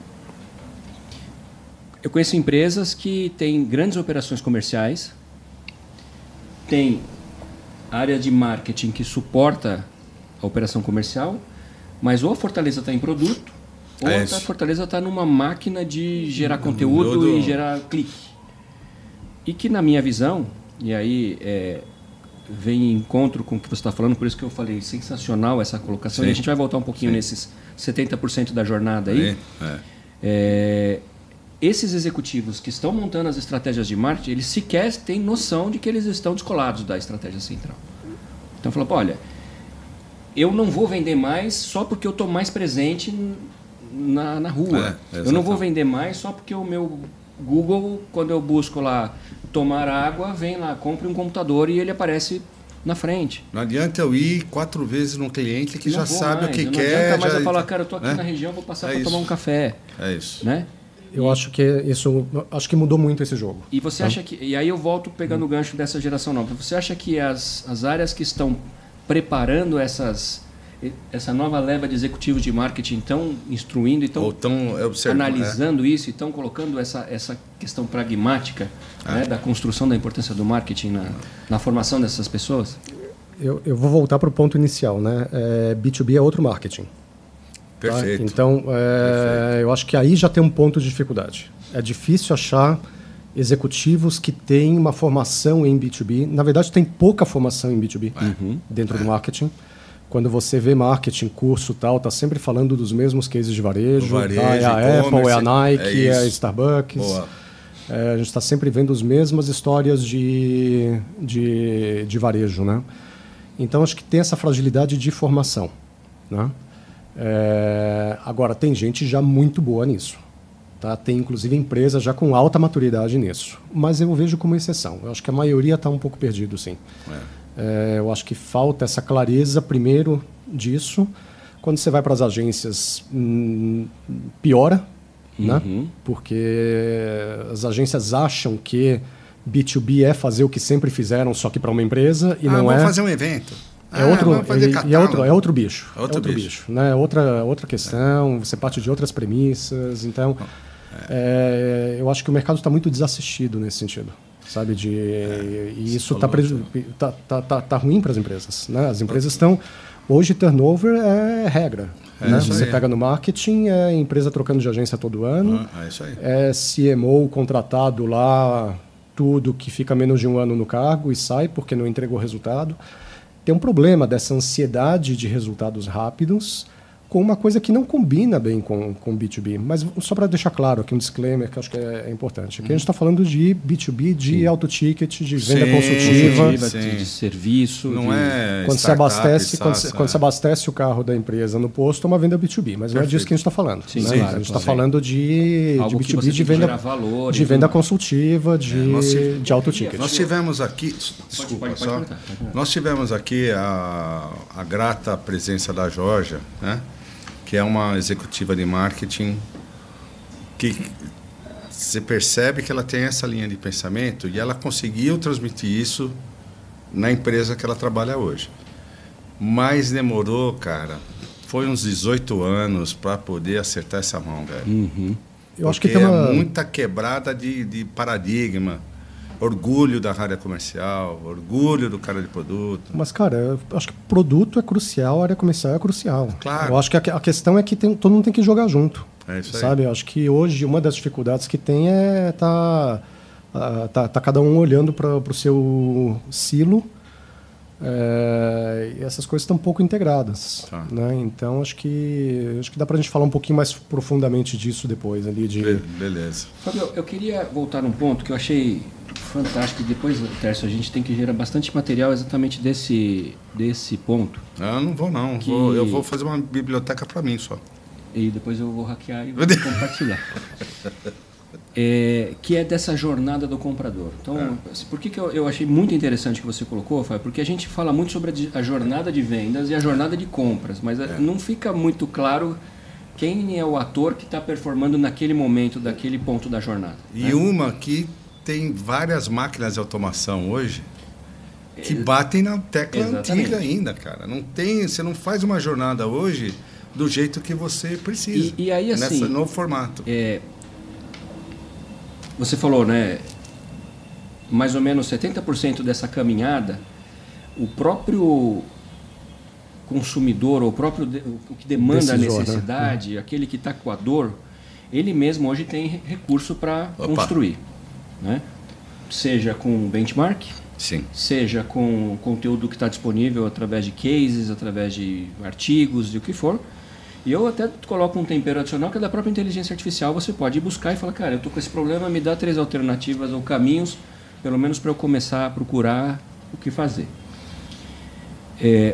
eu conheço empresas que têm grandes operações comerciais, têm área de marketing que suporta a operação comercial, mas ou a Fortaleza está em produto, ou é a Fortaleza está numa máquina de gerar conteúdo do... e gerar clique. E que, na minha visão, e aí é, vem em encontro com o que você está falando, por isso que eu falei, sensacional essa colocação, Sim. e a gente vai voltar um pouquinho Sim. nesses setenta por cento da jornada aí. É. É, esses executivos que estão montando as estratégias de marketing, eles sequer têm noção de que eles estão descolados da estratégia central. Então, fala, olha, eu não vou vender mais só porque eu estou mais presente na, na rua. É, eu não vou vender mais só porque o meu Google, quando eu busco lá tomar água, vem lá, compre um computador e ele aparece na frente. Não adianta eu ir quatro vezes num cliente que não já sabe mais, o que não quer. Não adianta mais já... eu falar, cara, eu estou aqui né? na região, vou passar é para tomar um café. É isso. Né? Eu e, acho que isso, acho que mudou muito esse jogo. E você tá? acha que, e aí eu volto pegando hum. o gancho dessa geração nova. Você acha que as, as áreas que estão preparando essas, essa nova leva de executivos de marketing, estão instruindo, estão analisando é. isso, e estão colocando essa, essa questão pragmática é. né, da construção da importância do marketing na, na formação dessas pessoas? Eu, eu vou voltar para o ponto inicial, né? É, B dois B é outro marketing. Perfeito. Tá? Então, é, Perfeito. eu acho que aí já tem um ponto de dificuldade. É difícil achar executivos que têm uma formação em B dois B. Na verdade, tem pouca formação em B dois B uhum. dentro é. do marketing. Quando você vê marketing, curso e tal, está sempre falando dos mesmos cases de varejo. varejo tá? É a Apple, é a Nike, é, é a Starbucks. É, a gente está sempre vendo as mesmas histórias de, de, de varejo, né? Então, acho que tem essa fragilidade de formação, né? É, agora, tem gente já muito boa nisso. Tá? Tem, inclusive, empresas já com alta maturidade nisso. Mas eu vejo como exceção. Eu acho que a maioria está um pouco perdido, sim. É. É, eu acho que falta essa clareza, primeiro, disso. Quando você vai para as agências, hum, piora, uhum. né? Porque as agências acham que B dois B é fazer o que sempre fizeram, só que para uma empresa, e ah, não vamos é... fazer um evento. É, ah, outro, e, e é, outro, é outro bicho. É outro, é outro bicho. bicho né? outra, outra questão, é. você parte de outras premissas. Então, é. É, eu acho que o mercado está muito desassistido nesse sentido. Sabe? De, é. E isso está tá, tá, tá, tá ruim para as empresas. Né? As empresas estão... Hoje, turnover é regra. É, né? Você aí. pega no marketing, é empresa trocando de agência todo ano. Ah, é isso aí. É C M O contratado lá, tudo que fica menos de um ano no cargo e sai porque não entregou resultado. Tem um problema dessa ansiedade de resultados rápidos com uma coisa que não combina bem com, com B dois B. Mas só para deixar claro aqui um disclaimer que eu acho que é, é importante. Aqui hum. a gente está falando de B dois B, de alto ticket, de venda sim, consultiva. Sim. De serviço. Não de... é quando você abastece quando, você, quando você abastece o carro da empresa no posto, é uma venda B dois B. Mas Perfeito. não é disso que a gente está falando. Sim, né? sim, a gente está falando de, de B dois B, de venda, valor, de venda consultiva, de, é, nós, de alto ticket. Nós tivemos aqui... Desculpa, pode, pode, pode, só. Pode, pode, pode. Nós tivemos aqui a, a grata presença da Georgia, né? Que é uma executiva de marketing que você percebe que ela tem essa linha de pensamento e ela conseguiu transmitir isso na empresa que ela trabalha hoje. Mas demorou, cara, foi uns dezoito anos para poder acertar essa mão, velho. Uhum. Eu acho que tem uma... é muita quebrada de, de paradigma. Orgulho da área comercial, orgulho do cara de produto. Mas, cara, eu acho que produto é crucial, a área comercial é crucial. Claro. Eu acho que a, a questão é que tem, todo mundo tem que jogar junto. É isso aí. Sabe? Eu acho que hoje uma das dificuldades que tem é tá, tá, tá cada um olhando para o seu silo. É, e essas coisas estão um pouco integradas. Tá. Né? Então, acho que, acho que dá para a gente falar um pouquinho mais profundamente disso depois. Ali de... Beleza. Fábio, eu queria voltar num ponto que eu achei fantástico. Depois, Tércio, a gente tem que gerar bastante material exatamente desse, desse ponto. Ah, não vou não. Que... Vou, eu vou fazer uma biblioteca para mim só. E depois eu vou hackear e vou compartilhar. É, que é dessa jornada do comprador. Então, é. assim, por que, que eu, eu achei muito interessante que você colocou, Fábio? Porque a gente fala muito sobre a, a jornada de vendas e a jornada de compras, mas é. não fica muito claro quem é o ator que está performando naquele momento, daquele ponto da jornada. E né? uma que tem várias máquinas de automação hoje que batem na tecla Exatamente. antiga ainda, cara. Não tem, você não faz uma jornada hoje do jeito que você precisa. E, e aí, assim, nesse novo formato. É, você falou, né? Mais ou menos setenta por cento dessa caminhada, o próprio consumidor, ou o próprio o que demanda Decisor, a necessidade, né? aquele que está com a dor, ele mesmo hoje tem recurso para construir. Né? Seja com benchmark, Sim. seja com conteúdo que está disponível através de cases, através de artigos, de o que for. E eu até coloco um tempero adicional que é da própria inteligência artificial. Você pode ir buscar e falar, cara, eu estou com esse problema, me dá três alternativas ou caminhos, pelo menos para eu começar a procurar o que fazer. É,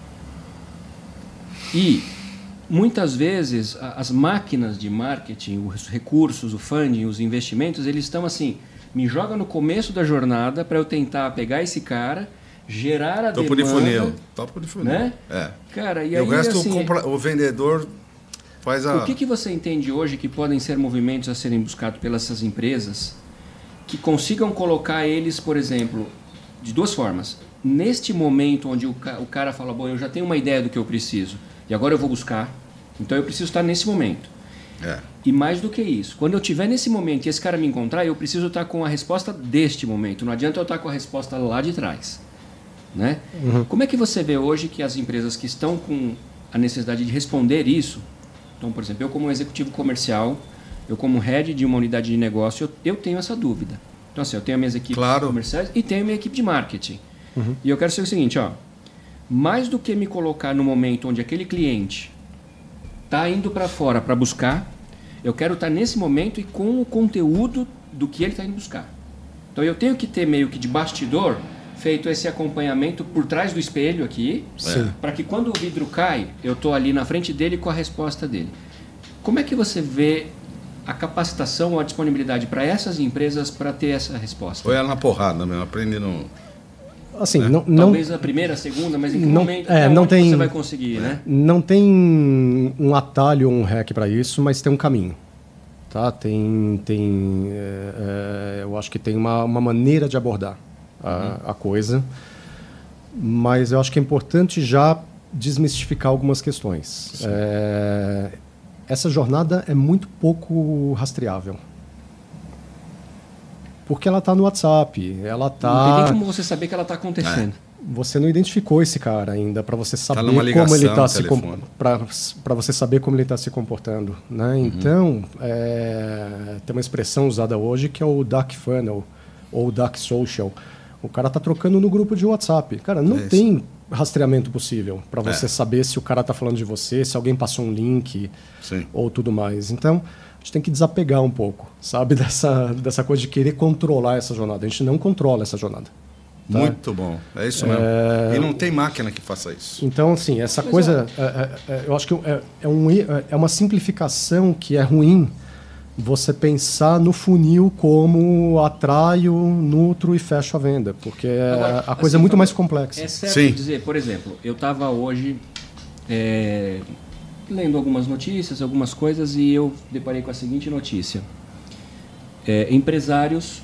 e muitas vezes as máquinas de marketing, os recursos, o funding, os investimentos, eles estão assim, me joga no começo da jornada para eu tentar pegar esse cara, gerar a Topo demanda. De funil. Topo de funil. Né? É. Cara, e, e aí, o resto assim, o, compra, o vendedor faz a... O que, que você entende hoje que podem ser movimentos a serem buscados pelas essas empresas que consigam colocar eles, por exemplo, de duas formas. Neste momento onde o, ca, o cara fala, bom, eu já tenho uma ideia do que eu preciso e agora eu vou buscar, então eu preciso estar nesse momento. É. E mais do que isso, quando eu estiver nesse momento e esse cara me encontrar, eu preciso estar com a resposta deste momento. Não adianta eu estar com a resposta lá de trás. Né? Uhum. Como é que você vê hoje que as empresas que estão com a necessidade de responder isso, então, por exemplo, eu como executivo comercial, eu como head de uma unidade de negócio, eu, eu tenho essa dúvida. Então, assim, eu tenho as minhas equipes claro. comerciais e tenho a minha equipe de marketing. Uhum. E eu quero saber o seguinte, ó, mais do que me colocar no momento onde aquele cliente está indo para fora para buscar, eu quero estar nesse momento e com o conteúdo do que ele está indo buscar. Então, eu tenho que ter meio que de bastidor feito esse acompanhamento por trás do espelho aqui, para que quando o vidro cai, eu estou ali na frente dele com a resposta dele. Como é que você vê a capacitação ou a disponibilidade para essas empresas para ter essa resposta? Ou ela na porrada mesmo, aprendendo... Assim, né? não, Talvez não, a primeira, a segunda, mas em que não, momento é, não tem, você vai conseguir, né? Não tem um atalho ou um hack para isso, mas tem um caminho. Tá? Tem, tem, é, é, eu acho que tem uma, uma maneira de abordar a, a coisa, mas eu acho que é importante já desmistificar algumas questões. É, essa jornada é muito pouco rastreável. Porque ela está no WhatsApp, ela está... Não tem nem como você saber que ela está acontecendo. É. Você não identificou esse cara ainda para você saber tá ligação, como ele está se para você saber como ele está se comportando, né? Uhum. Então é, tem uma expressão usada hoje que é o dark funnel ou dark social. O cara está trocando no grupo de WhatsApp. Cara, não é tem rastreamento possível para você é. saber se o cara está falando de você, se alguém passou um link Sim. ou tudo mais. Então a gente tem que desapegar um pouco, sabe, dessa, dessa coisa de querer controlar essa jornada. A gente não controla essa jornada. Tá? Muito bom, é isso mesmo. É... E não tem máquina que faça isso. Então, assim, essa Mas coisa, é, é, é, eu acho que é, é, um, é uma simplificação que é ruim você pensar no funil como atraio, nutro e fecho a venda, porque Agora, a coisa assim, é muito mais complexa. É certo Sim. dizer, por exemplo, eu estava hoje é, lendo algumas notícias, algumas coisas, e eu deparei com a seguinte notícia. É, empresários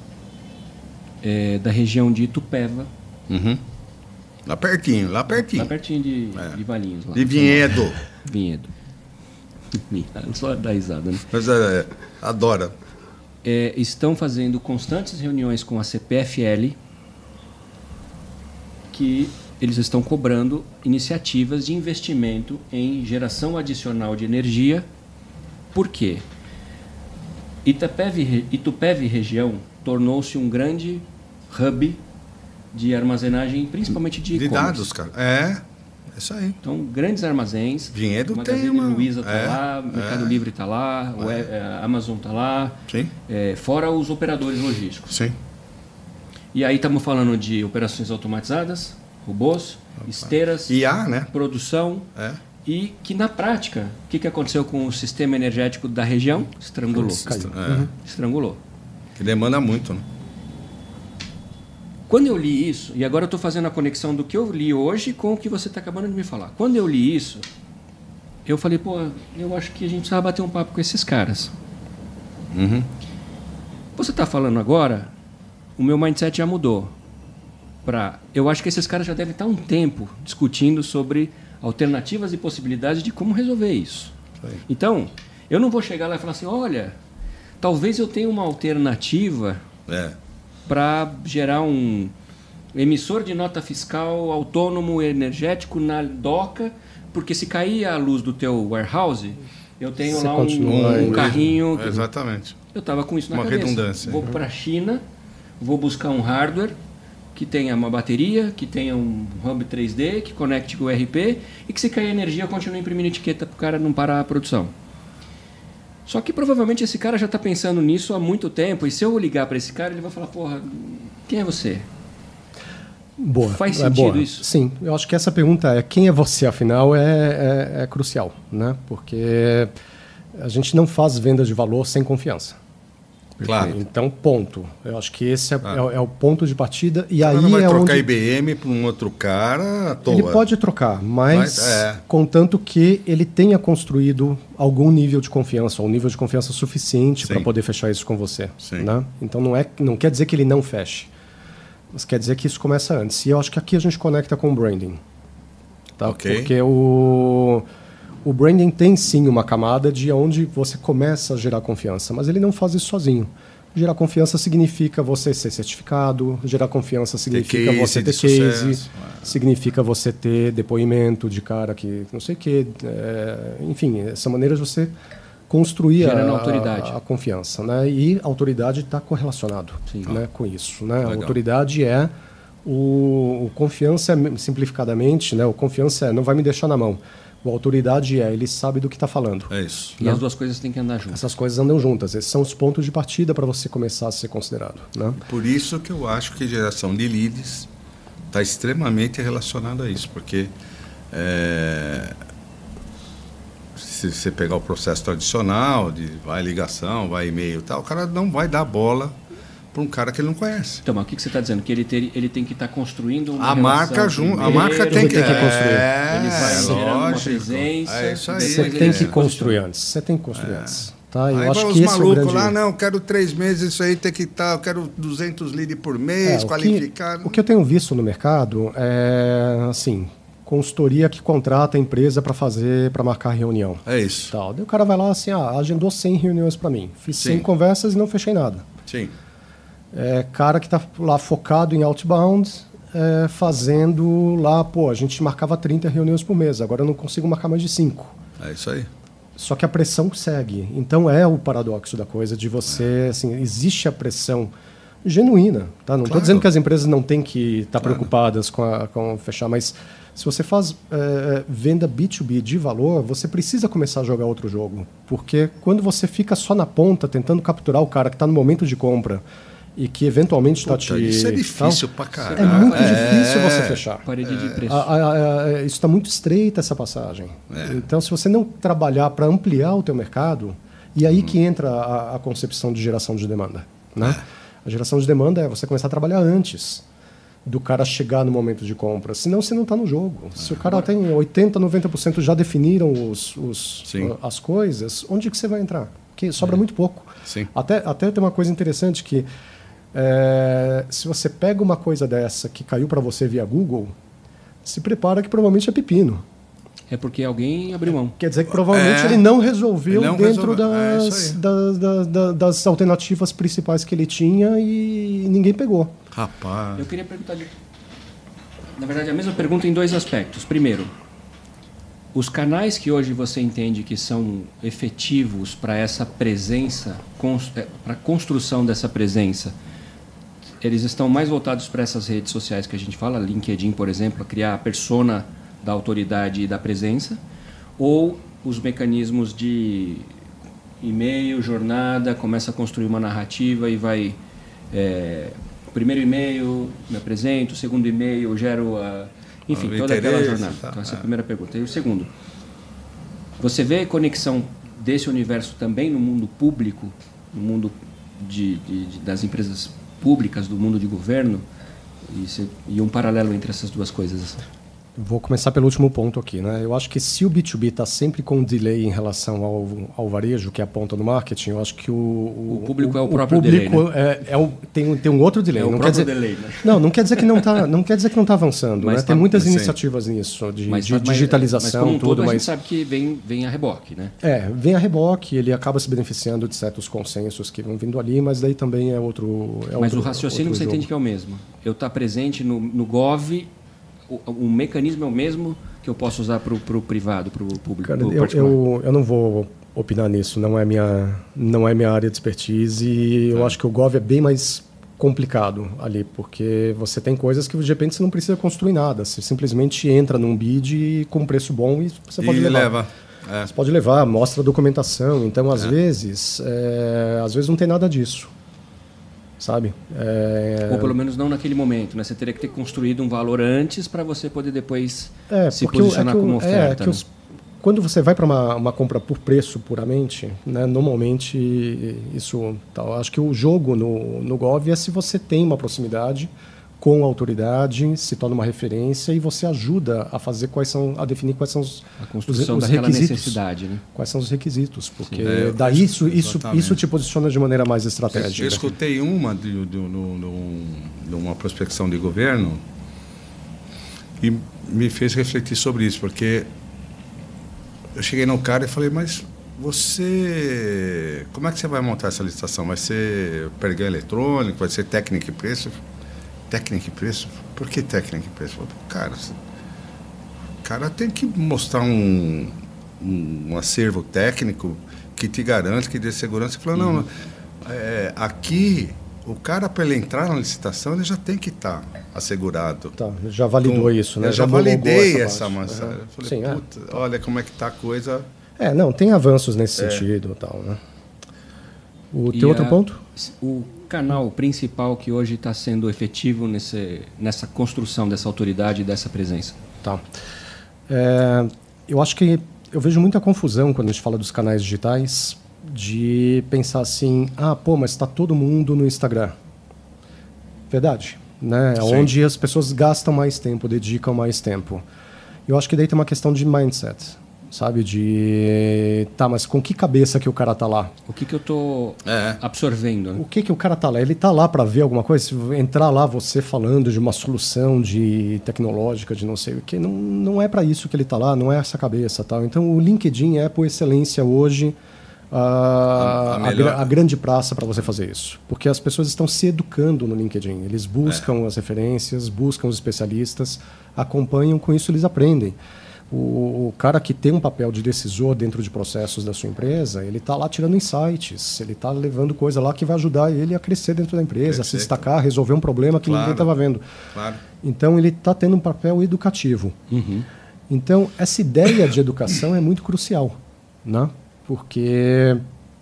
é, da região de Itupeva. Uhum. Lá pertinho, lá pertinho. Lá pertinho de, é. de Valinhos. Lá, de Vinhedo. Vinhedo. Só dar risada, né? Mas é, adora. É, estão fazendo constantes reuniões com a C P F L que eles estão cobrando iniciativas de investimento em geração adicional de energia. Por quê? Itupeve, Itupeve região tornou-se um grande hub de armazenagem, principalmente de e-commerce. De dados, cara. É, é isso aí. Então, grandes armazéns. Vinhedo Magazine tem uma... Luiza está é, lá, Mercado é, Livre está lá, é. a Amazon está lá. Sim. É, fora os operadores logísticos. Sim. E aí estamos falando de operações automatizadas, robôs, Opa. esteiras, I A, né? produção. É. E que na prática, o que, que aconteceu com o sistema energético da região? Estrangulou. É. Uhum. Estrangulou. Que demanda muito, né? Quando eu li isso, e agora eu estou fazendo a conexão do que eu li hoje com o que você está acabando de me falar. Quando eu li isso, eu falei, pô, eu acho que a gente precisava bater um papo com esses caras. Uhum. Você está falando agora, o meu mindset já mudou. Pra, eu acho que esses caras já devem estar um tempo discutindo sobre alternativas e possibilidades de como resolver isso. Sim. Então, eu não vou chegar lá e falar assim, olha, talvez eu tenha uma alternativa... É. para gerar um emissor de nota fiscal autônomo energético na doca, porque se cair a luz do teu warehouse, eu tenho Você lá um, um carrinho... É, exatamente. Eu estava com isso na uma cabeça. Redundância. Vou para a China, vou buscar um hardware que tenha uma bateria, que tenha um hub três D, que conecte com o E R P, e que se cair energia eu continuo imprimindo etiqueta para o cara não parar a produção. Só que provavelmente esse cara já está pensando nisso há muito tempo, e se eu ligar para esse cara, ele vai falar, porra, quem é você? Boa. Faz sentido é boa. isso? Sim, eu acho que essa pergunta é quem é você, afinal, é, é, é crucial, né? Porque a gente não faz venda de valor sem confiança. Claro. Então, ponto. Eu acho que esse é, ah. é, é o ponto de partida. E aí não vai é trocar onde... I B M para um outro cara à toa. Ele pode trocar, mas, mas é. contanto que ele tenha construído algum nível de confiança, ou um nível de confiança suficiente para poder fechar isso com você. Né? Então, não, é, não quer dizer que ele não feche. Mas quer dizer que isso começa antes. E eu acho que aqui a gente conecta com o branding. Tá? Okay. Porque o, o branding tem sim uma camada de onde você começa a gerar confiança, mas ele não faz isso sozinho. Gerar confiança significa você ser certificado, gerar confiança significa case, você ter case, significa você ter depoimento de cara que não sei o quê. É, enfim, essa maneira de você construir a, a, a confiança, né? E a autoridade está correlacionado, né, com isso, né? A autoridade é o, o confiança, é, simplificadamente, né? O confiança é, não vai me deixar na mão. A autoridade é, ele sabe do que está falando. É isso. E né? As duas coisas têm que andar juntas. Essas coisas andam juntas. Esses são os pontos de partida para você começar a ser considerado, né? Por isso que eu acho que geração de leads está extremamente relacionada a isso, porque é, se você pegar o processo tradicional, de vai ligação, vai e-mail e tal, o cara não vai dar bola para um cara que ele não conhece. Então, mas o que você está dizendo? Que ele, ter, ele tem que estar tá construindo uma a marca junto, a marca tem que, tem que construir. É, ele vai é gerando uma lógico. presença. É isso aí. Você tem que é. construir antes. Você tem que construir é. antes. Tá? Eu aí acho vai que os esse malucos é o grande... lá, não, eu quero três meses, isso aí tem que estar, tá, eu quero duzentos leads por mês, é, qualificado. O que, o que eu tenho visto no mercado é, assim, consultoria que contrata a empresa para fazer, para marcar reunião. É isso. Tal. Daí o cara vai lá assim, ah, agendou cem reuniões para mim. Fiz Sim. cem conversas e não fechei nada. Sim. É, cara que está lá focado em outbound, é, fazendo lá, pô, a gente marcava trinta reuniões por mês, agora eu não consigo marcar mais de cinco. É isso aí. Só que a pressão segue. Então é o paradoxo da coisa de você, é. assim, existe a pressão genuína, tá? Não estou claro. dizendo que as empresas não têm que estar tá claro. preocupadas com, a, com fechar, mas se você faz é, venda B dois B de valor, você precisa começar a jogar outro jogo. Porque quando você fica só na ponta, tentando capturar o cara que está no momento de compra, e que eventualmente está te... Isso é difícil pra caralho. É muito é, é, difícil você fechar. Parede de preço. A, a, a, isso está muito estreita, essa passagem. É. Então, se você não trabalhar para ampliar o teu mercado, e aí hum. que entra a, a concepção de geração de demanda. Né? É. A geração de demanda é você começar a trabalhar antes do cara chegar no momento de compra. Senão você não está no jogo. É. Se o cara tem oitenta, noventa por cento já definiram os, os, as coisas, onde que você vai entrar? Porque sobra é. muito pouco. Sim. Até, até tem uma coisa interessante que É, se você pega uma coisa dessa que caiu para você via Google, se prepara que provavelmente é pepino. É porque alguém abriu mão. Quer dizer que provavelmente é, ele não resolveu não dentro resolveu. Das, é das, das, das, das alternativas principais que ele tinha e ninguém pegou. Rapaz. Eu queria perguntar, de... na verdade, a mesma pergunta em dois aspectos. Primeiro, os canais que hoje você entende que são efetivos para essa presença, para a construção dessa presença, eles estão mais voltados para essas redes sociais que a gente fala, LinkedIn, por exemplo, a criar a persona da autoridade e da presença, ou os mecanismos de e-mail, jornada, começa a construir uma narrativa e vai... É, primeiro e-mail, me apresento, segundo e-mail, eu gero a... Enfim, toda aquela jornada. Tá, então, essa é a primeira pergunta. E o segundo, você vê conexão desse universo também no mundo público, no mundo de, de, de, das empresas públicas, do mundo de governo, e, se, e um paralelo entre essas duas coisas? Vou começar pelo último ponto aqui, né? Eu acho que se o B dois B está sempre com um delay em relação ao, ao varejo, que é a ponta do marketing, eu acho que o... O, o público o, é o próprio o público delay, né? é, é o, tem, tem um outro delay. É o não próprio quer dizer, delay, né? Não, não quer dizer que não está não quer dizer que não está avançando, mas né? Tá, tem muitas sim. iniciativas nisso, de, mas, de mas, digitalização, mas como um tudo. todo, mas a gente sabe que vem, vem a reboque, né? É, vem a reboque, ele acaba se beneficiando de certos consensos que vão vindo ali, mas daí também é outro... É mas outro, o raciocínio você jogo. entende que é o mesmo. Eu estar tá presente no, no Gov, o, o mecanismo é o mesmo que eu posso usar para o privado, para o público? Cara, eu, eu, eu não vou opinar nisso, não é minha, não é minha área de expertise e eu ah. acho que o Gov é bem mais complicado ali, porque você tem coisas que de repente você não precisa construir nada, você simplesmente entra num bid com preço bom e você pode e levar. leva. É. Você pode levar, mostra a documentação, então às é. vezes, é, às vezes não tem nada disso. Sabe? É... Ou pelo menos não naquele momento, né? Você teria que ter construído um valor antes para você poder depois é, se posicionar é como o, oferta. É, que né? os, quando você vai para uma, uma compra por preço puramente, né, normalmente isso... Tal, acho que o jogo no, no Gov é se você tem uma proximidade com a autoridade, se torna uma referência e você ajuda a fazer quais são, a definir quais são os, a construção os, os daquela requisitos, necessidade, né? Quais são os requisitos, porque é, daí isso, isso, isso te posiciona de maneira mais estratégica. Eu, eu escutei uma de, de, de, de uma prospecção de governo e me fez refletir sobre isso, porque eu cheguei no cara e falei, mas você, como é que você vai montar essa licitação? Vai ser pregão eletrônico, vai ser técnica e preço? Técnica e preço? Por que técnica e preço? Cara, o cara tem que mostrar um, um, um acervo técnico que te garante, que dê segurança. Ele falou, uhum. não, é, aqui, o cara, para ele entrar na licitação, ele já tem que estar tá assegurado. Tá, já validou então, isso, né? Eu já, já validei essa, essa massa. Uhum. Eu falei, Sim, puta, é. olha como é que está a coisa... É, não, tem avanços nesse é. sentido e tal, né? O teu outro a, ponto? O canal principal que hoje está sendo efetivo nesse, nessa construção dessa autoridade e dessa presença. Tá. É, eu acho que eu vejo muita confusão quando a gente fala dos canais digitais de pensar assim, ah, pô, mas está todo mundo no Instagram. Verdade, né? Sim. Onde as pessoas gastam mais tempo, dedicam mais tempo. Eu acho que daí tem uma questão de mindset. Sabe, de... Tá, mas com que cabeça que o cara tá lá? O que que eu tô é. absorvendo? Né? O que que o cara tá lá? Ele tá lá para ver alguma coisa? Se entrar lá você falando de uma solução de tecnológica, de não sei o que, não, não é para isso que ele tá lá, não é essa cabeça, tal. Então o LinkedIn é por excelência hoje a, a, a, a grande praça para você fazer isso. Porque as pessoas estão se educando no LinkedIn. Eles buscam é. as referências, buscam os especialistas, acompanham, com isso eles aprendem. O, o cara que tem um papel de decisor dentro de processos da sua empresa, ele está lá tirando insights, ele está levando coisa lá que vai ajudar ele a crescer dentro da empresa, Perfeito. a se destacar, a resolver um problema que claro. ninguém estava vendo. Claro. Então, ele está tendo um papel educativo. Uhum. Então, essa ideia de educação é muito crucial, né? Porque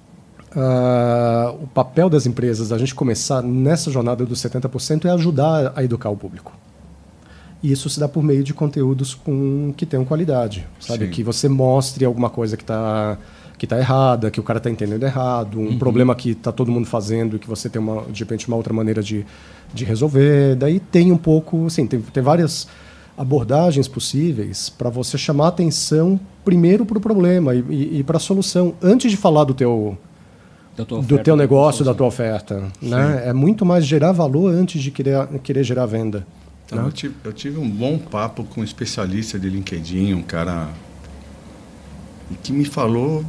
uh, o papel das empresas, a gente começar nessa jornada dos setenta por cento, é ajudar a educar o público. E isso se dá por meio de conteúdos com, que tenham qualidade, sabe? Sim. Que você mostre alguma coisa que está que tá errada, que o cara está entendendo errado, um uhum. problema que está todo mundo fazendo e que você tem, uma, de repente, uma outra maneira de, de resolver. Daí tem um pouco... Assim, tem, tem várias abordagens possíveis para você chamar atenção primeiro para o problema e, e, e para a solução, antes de falar do teu, oferta, do teu negócio, da tua oferta. Né? É muito mais gerar valor antes de querer, querer gerar venda. Então, eu, tive, eu tive um bom papo com um especialista de LinkedIn, um cara que me falou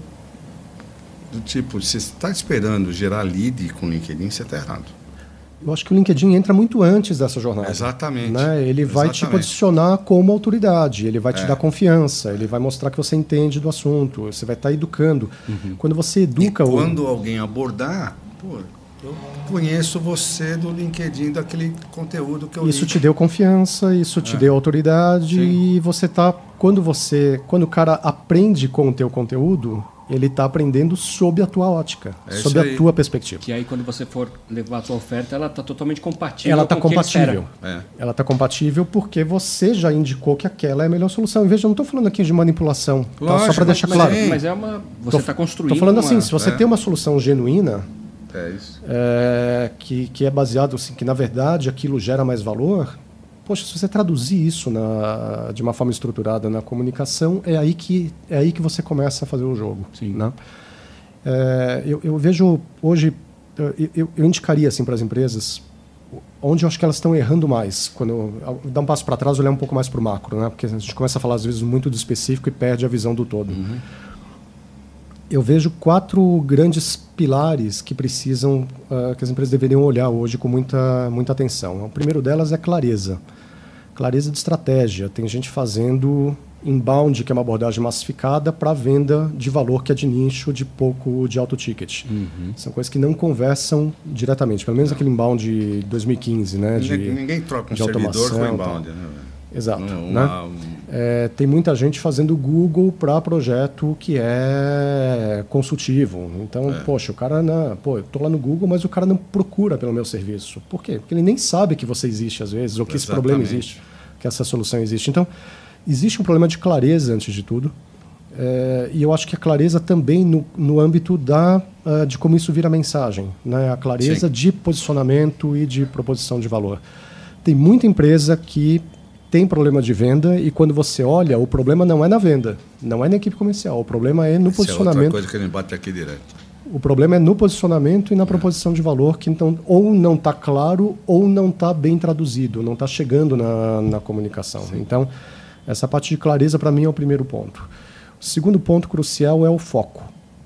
do tipo, se você está esperando gerar lead com o LinkedIn, você está errado. Eu acho que o LinkedIn entra muito antes dessa jornada. Exatamente. Né? Ele vai Exatamente. te posicionar como autoridade, ele vai te é. dar confiança, ele vai mostrar que você entende do assunto, você vai estar educando. Uhum. Quando você educa... E quando o... alguém abordar, pô, eu conheço você do LinkedIn, daquele conteúdo que eu Isso li. te deu confiança, isso te é. deu autoridade. Sim. E você tá... Quando você... Quando o cara aprende com o teu conteúdo, ele está aprendendo sob a tua ótica, é sob a tua perspectiva. Que aí, quando você for levar a tua oferta, ela está totalmente compatível ela tá com compatível. o que ele espera. É. Ela está compatível porque você já indicou que aquela é a melhor solução. Em vez de, eu não estou falando aqui de manipulação, Lógico, tá? Só para deixar mas claro. É, mas é uma... Você está construindo... Estou falando uma, assim, se você é. tem uma solução genuína, é isso. É, que, que é baseado assim, que na verdade aquilo gera mais valor, poxa, se você traduzir isso na, de uma forma estruturada na comunicação, é aí que, é aí que você começa a fazer o jogo. Sim. Né? É, eu, eu vejo hoje, eu, eu, eu indicaria assim, para as empresas onde eu acho que elas estão errando mais. Quando eu, eu dar um passo para trás, olhar um pouco mais para o macro, né? Porque a gente começa a falar às vezes muito do específico e perde a visão do todo. Uhum. Eu vejo quatro grandes pilares que precisam, uh, que as empresas deveriam olhar hoje com muita, muita atenção. O primeiro delas é clareza. Clareza de estratégia. Tem gente fazendo inbound, que é uma abordagem massificada, para venda de valor que é de nicho, de pouco de alto ticket. Uhum. São coisas que não conversam diretamente. Pelo menos não. Aquele inbound de dois mil e quinze, né? Ninguém, de, ninguém troca um de servidor com inbound, né? Exato. Uma, né? É, tem muita gente fazendo Google para projeto que é consultivo. Então, é. poxa, o cara não, pô, eu tô lá no Google, mas o cara não procura pelo meu serviço. Por quê? Porque ele nem sabe que você existe às vezes, ou que Exatamente. esse problema existe, que essa solução existe. Então, existe um problema de clareza antes de tudo. É, e eu acho que a clareza também no, no âmbito da, uh, de como isso vira mensagem. Né? A clareza Sim. de posicionamento e de proposição de valor. Tem muita empresa que tem problema de venda e quando você olha, o problema não é na venda, não é na equipe comercial, o problema é no Essa posicionamento. É outra coisa que a gente bate aqui direto. O problema é no posicionamento e na proposição de valor que então, ou não está claro ou não está bem traduzido, não está chegando na, na comunicação. Sim. Então, essa parte de clareza para mim é o primeiro ponto. O segundo ponto crucial é o foco.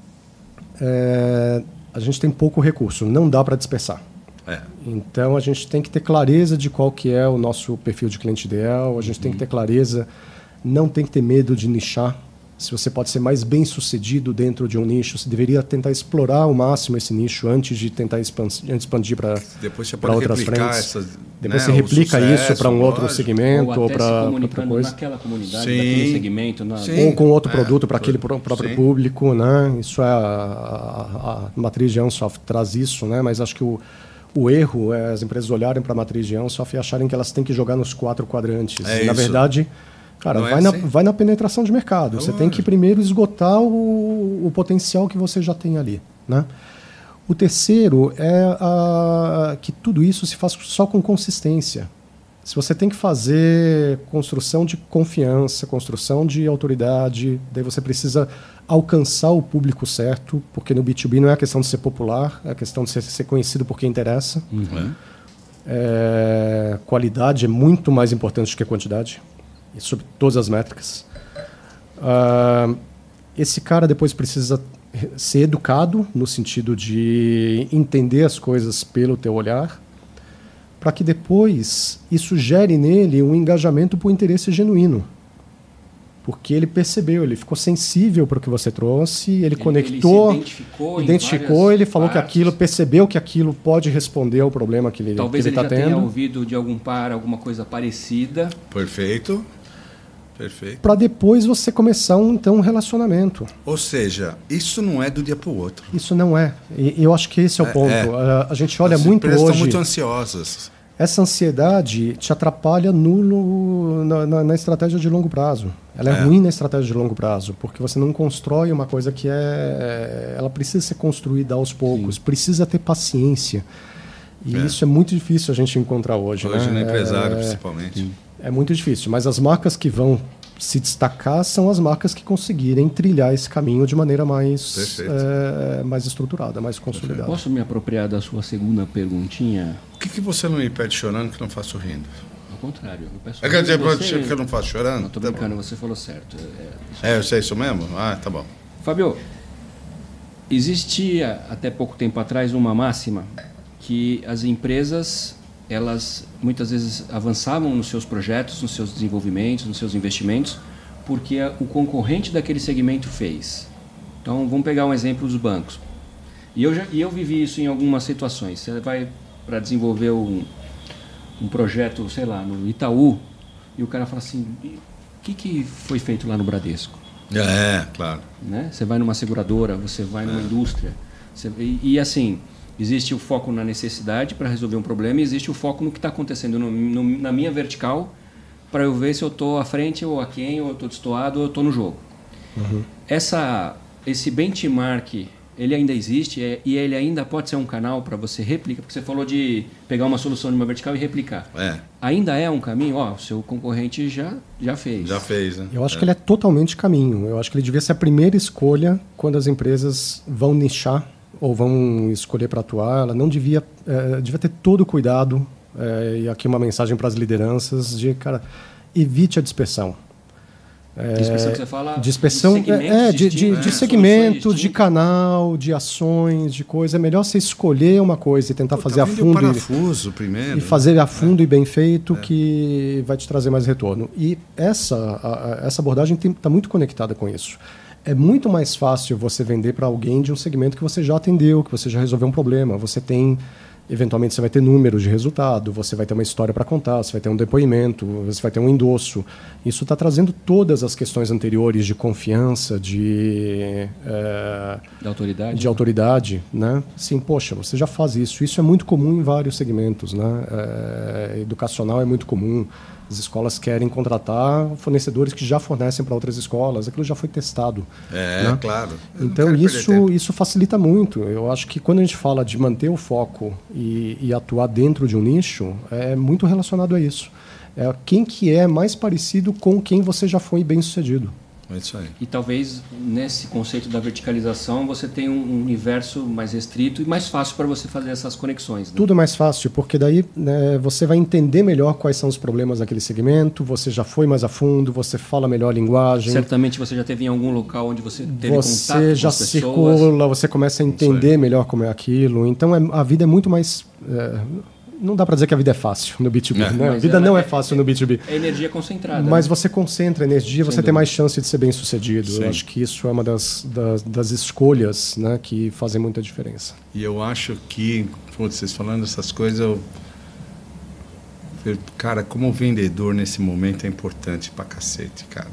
É, a gente tem pouco recurso, não dá para dispersar. É. Então, a gente tem que ter clareza de qual que é o nosso perfil de cliente ideal, a gente uhum. tem que ter clareza, não tem que ter medo de nichar. Se você pode ser mais bem sucedido dentro de um nicho, você deveria tentar explorar ao máximo esse nicho antes de tentar expandir, expandir para outras frentes. Essas, Depois né, você replica sucesso, isso para um outro lógico. segmento ou, ou para outra coisa. Naquela comunidade, Sim. naquele segmento. Na... Ou com outro é, produto para aquele próprio Sim. público. Né? Isso é a, a, a matriz de Ansoff traz isso, né? Mas acho que o, o erro é as empresas olharem para a matriz de Ansoff e acharem que elas têm que jogar nos quatro quadrantes. É e, na verdade... Cara, vai, é assim? na, vai na penetração de mercado. É você tem que primeiro esgotar o, o potencial que você já tem ali. Né? O terceiro é a, que tudo isso se faz só com consistência. Se você tem que fazer construção de confiança, construção de autoridade, daí você precisa alcançar o público certo, porque no B dois B não é a questão de ser popular, é a questão de ser, ser conhecido por quem interessa. Uhum. É, qualidade é muito mais importante do que quantidade. Sobre todas as métricas. Uh, esse cara depois precisa ser educado no sentido de entender as coisas pelo teu olhar, para que depois isso gere nele um engajamento por interesse genuíno. Porque ele percebeu, ele ficou sensível para o que você trouxe, ele, ele conectou, ele se identificou, identificou ele falou partes. que aquilo, percebeu que aquilo pode responder ao problema que ele está tendo. Talvez ele, ele já tendo. tenha ouvido de algum par alguma coisa parecida. Perfeito. Perfeito. Para depois você começar um, então, um relacionamento. Ou seja, isso não é do dia para o outro. Isso não é. E eu acho que esse é o é, ponto. É. A, a gente olha As muito hoje... estão muito ansiosas. Essa ansiedade te atrapalha no, na, na, na estratégia de longo prazo. Ela é, é ruim na estratégia de longo prazo, porque você não constrói uma coisa que é... Ela precisa ser construída aos poucos, Sim. precisa ter paciência. E é. isso é muito difícil a gente encontrar hoje. Hoje né? no empresário, é, principalmente. É muito difícil, mas as marcas que vão se destacar são as marcas que conseguirem trilhar esse caminho de maneira mais, é, mais estruturada, mais consolidada. Posso me apropriar da sua segunda perguntinha? Por que, que você não me pede chorando que não faço rindo? Ao contrário. Eu peço é quer dizer você... que eu não faço chorando? Não, estou brincando, tá você falou certo. É, é, eu sei isso mesmo? Ah, tá bom. Fábio, existia até pouco tempo atrás uma máxima que as empresas... elas muitas vezes avançavam nos seus projetos, nos seus desenvolvimentos, nos seus investimentos, porque o concorrente daquele segmento fez. Então, vamos pegar um exemplo dos bancos. E eu, já, e eu vivi isso em algumas situações. Você vai para desenvolver um, um projeto, sei lá, no Itaú, e o cara fala assim, o que, que foi feito lá no Bradesco? É, claro. Né? Você vai numa seguradora, você vai numa é. indústria. Você, e, e assim... Existe o foco na necessidade para resolver um problema e existe o foco no que está acontecendo no, no, na minha vertical para eu ver se eu estou à frente ou aquém, ou eu estou destoado ou eu estou no jogo. Uhum. Essa, esse benchmark, ele ainda existe é, e ele ainda pode ser um canal para você replicar, porque você falou de pegar uma solução de uma vertical e replicar. É. Ainda é um caminho? Ó, o seu concorrente já, já fez. Já fez, né? Eu acho é. que ele é totalmente caminho. Eu acho que ele devia ser a primeira escolha quando as empresas vão nichar ou vão escolher para atuar. Ela não devia, é, devia ter todo o cuidado, é, e aqui uma mensagem para as lideranças, de, cara, evite a dispersão. É, dispersão que você fala dispersão, de segmentos, é, de, de, de segmento, de canal, de ações, de coisa. É melhor você escolher uma coisa e tentar Pô, fazer tá a fundo. Parafuso, e, primeiro, e fazer a fundo é. e bem feito, é. que vai te trazer mais retorno. E essa, a, a, essa abordagem está muito conectada com isso. É muito mais fácil você vender para alguém de um segmento que você já atendeu, que você já resolveu um problema. Você tem, eventualmente, você vai ter números de resultado, você vai ter uma história para contar, você vai ter um depoimento, você vai ter um endosso. Isso está trazendo todas as questões anteriores de confiança, de, é, de autoridade. De autoridade, né? Sim, poxa, você já faz isso. Isso é muito comum em vários segmentos, né? É, educacional é muito comum. As escolas querem contratar fornecedores que já fornecem para outras escolas. Aquilo já foi testado. É, né? claro. Então, isso, isso facilita muito. Eu acho que quando a gente fala de manter o foco e, e atuar dentro de um nicho é muito relacionado a isso. É quem que é mais parecido com quem você já foi bem sucedido. É isso aí. E talvez nesse conceito da verticalização você tenha um universo mais restrito e mais fácil para você fazer essas conexões. Né? Tudo mais fácil, porque daí né, você vai entender melhor quais são os problemas daquele segmento, você já foi mais a fundo, você fala melhor a linguagem. Certamente você já teve em algum local onde você teve você contato com já as pessoas. circula, você começa a entender melhor como é aquilo. Então é, a vida é muito mais... É, não dá para dizer que a vida é fácil no B dois B, é. né? A vida não é, é fácil no B dois B. É energia concentrada. Mas né? você concentra energia, Sem você dúvida. tem mais chance de ser bem sucedido. Sim. Eu acho que isso é uma das, das, das escolhas, né, que fazem muita diferença. E eu acho que, putz, vocês falando essas coisas, eu, eu, cara, como vendedor nesse momento é importante pra cacete, cara.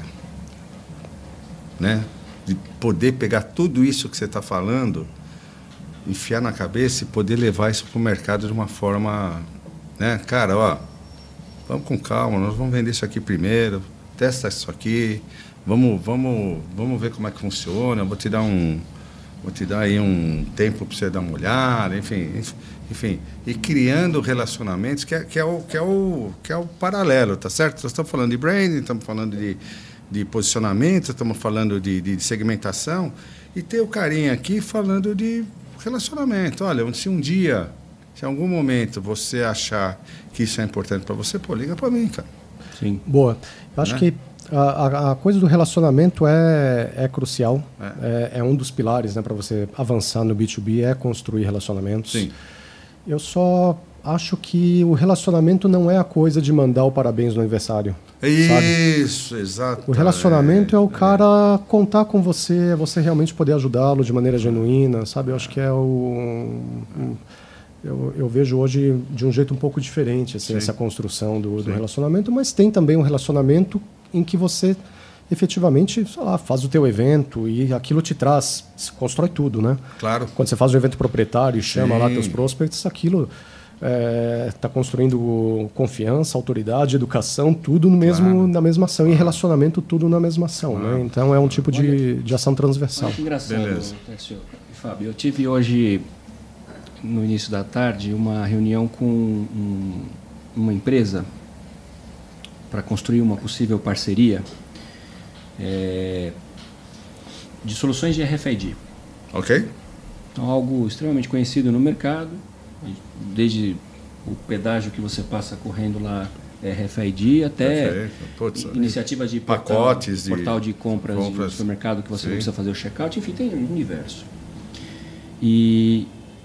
Né? De poder pegar tudo isso que você está falando, enfiar na cabeça e poder levar isso para o mercado de uma forma, né? Cara, ó, vamos com calma, nós vamos vender isso aqui primeiro, testa isso aqui, vamos, vamos, vamos ver como é que funciona, eu vou te dar um, vou te dar aí um tempo para você dar uma olhada, enfim, enfim, e criando relacionamentos que é, que é o que é o que é o paralelo, tá certo? Nós estamos falando de branding, estamos falando de, de posicionamento, estamos falando de, de segmentação e ter o carinha aqui falando de relacionamento. Olha, se um dia, se em algum momento você achar que isso é importante para você, pô, liga para mim, cara. Sim. Boa. Eu acho né? que a, a coisa do relacionamento é, é crucial. É. É, é um dos pilares, né, para você avançar no B dois B, é construir relacionamentos. Sim. Eu só acho que o relacionamento não é a coisa de mandar o parabéns no aniversário. Isso, sabe? exato. O relacionamento é, é o cara é. contar com você, você realmente poder ajudá-lo de maneira genuína, sabe? Eu acho que é o... Um, eu, eu vejo hoje de um jeito um pouco diferente assim, essa construção do, do relacionamento, mas tem também um relacionamento em que você efetivamente, sei lá, faz o teu evento e aquilo te traz, constrói tudo, né? Claro. Quando você faz um evento proprietário e chama Sim. lá teus prospects, aquilo... está é, construindo confiança, autoridade, educação, tudo no mesmo, claro. na mesma ação. Claro. E relacionamento, tudo na mesma ação. Claro. Né? Então, é um tipo de, de ação transversal. Olha que engraçado, Tércio e Fábio. Eu tive hoje, no início da tarde, uma reunião com um, uma empresa para construir uma possível parceria é, de soluções de R F I D. Ok. Então, algo extremamente conhecido no mercado. Desde o pedágio que você passa correndo lá, R F I D, até Putz, iniciativas de pacotes, portal de, portal de compras, compras de supermercado que você sim. não precisa fazer o check-out, enfim, tem um universo. E,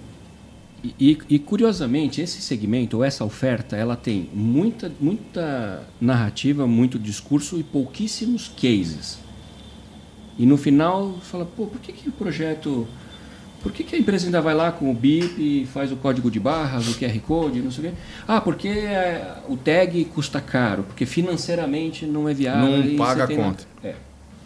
e, e curiosamente, esse segmento, ou essa oferta, ela tem muita, muita narrativa, muito discurso e pouquíssimos cases. E no final, fala, pô, por que, que o projeto... Por que, que a empresa ainda vai lá com o B I P e faz o código de barras, o Q R Code, não sei o quê? Ah, porque é, o tag custa caro, porque financeiramente não é viável. Não paga a conta. É.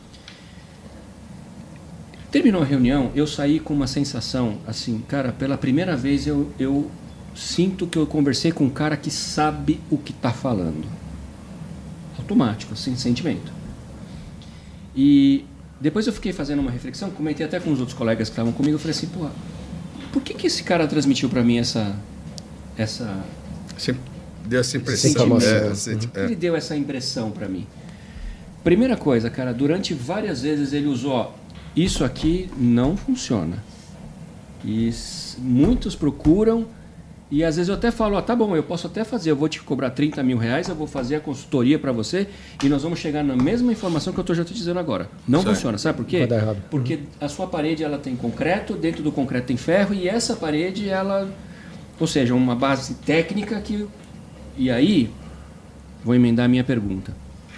Terminou a reunião, eu saí com uma sensação, assim, cara, pela primeira vez eu, eu sinto que eu conversei com um cara que sabe o que está falando. Automático, assim, sentimento. E... depois eu fiquei fazendo uma reflexão, comentei até com os outros colegas que estavam comigo, eu falei assim, pô, por que, que esse cara transmitiu para mim essa... essa Sim, deu essa impressão. É, assim, Por que é. ele deu essa impressão para mim? Primeira coisa, cara, durante várias vezes ele usou, ó, isso aqui não funciona. E muitos procuram, e às vezes eu até falo, ó, tá bom, eu posso até fazer, eu vou te cobrar trinta mil reais, eu vou fazer a consultoria para você e nós vamos chegar na mesma informação que eu tô, já estou dizendo agora. Não certo. funciona, sabe por quê? Vai dar errado. Porque a sua parede ela tem concreto, dentro do concreto tem ferro e essa parede, ela... Ou seja, uma base técnica que... E aí, vou emendar a minha pergunta.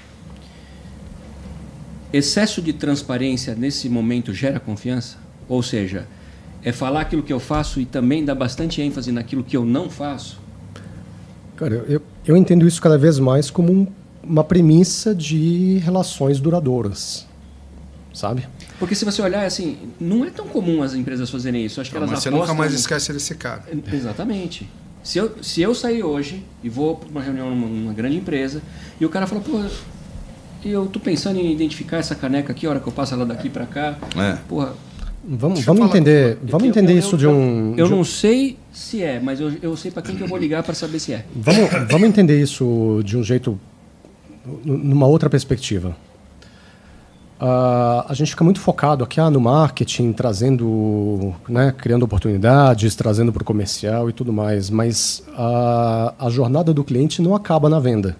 Excesso de transparência nesse momento gera confiança? Ou seja... é falar aquilo que eu faço e também dar bastante ênfase naquilo que eu não faço? Cara, eu, eu entendo isso cada vez mais como um, uma premissa de relações duradouras, sabe? Porque se você olhar, assim, não é tão comum as empresas fazerem isso. Acho que não, elas mas você apostam... nunca mais esquece desse cara. Exatamente. Se eu, se eu sair hoje e vou para uma reunião numa, numa grande empresa e o cara fala, pô, eu tô pensando em identificar essa caneca aqui, a hora que eu passo ela daqui para cá, é. porra... Vamos, vamos entender, vamos entender eu, isso eu, de um... Eu de um... não sei se é, mas eu, eu sei para quem que eu vou ligar para saber se é. Vamos, vamos entender isso de um jeito, numa outra perspectiva. Uh, a gente fica muito focado aqui ah, no marketing, trazendo, né, criando oportunidades, trazendo para o comercial e tudo mais, mas a, a jornada do cliente não acaba na venda.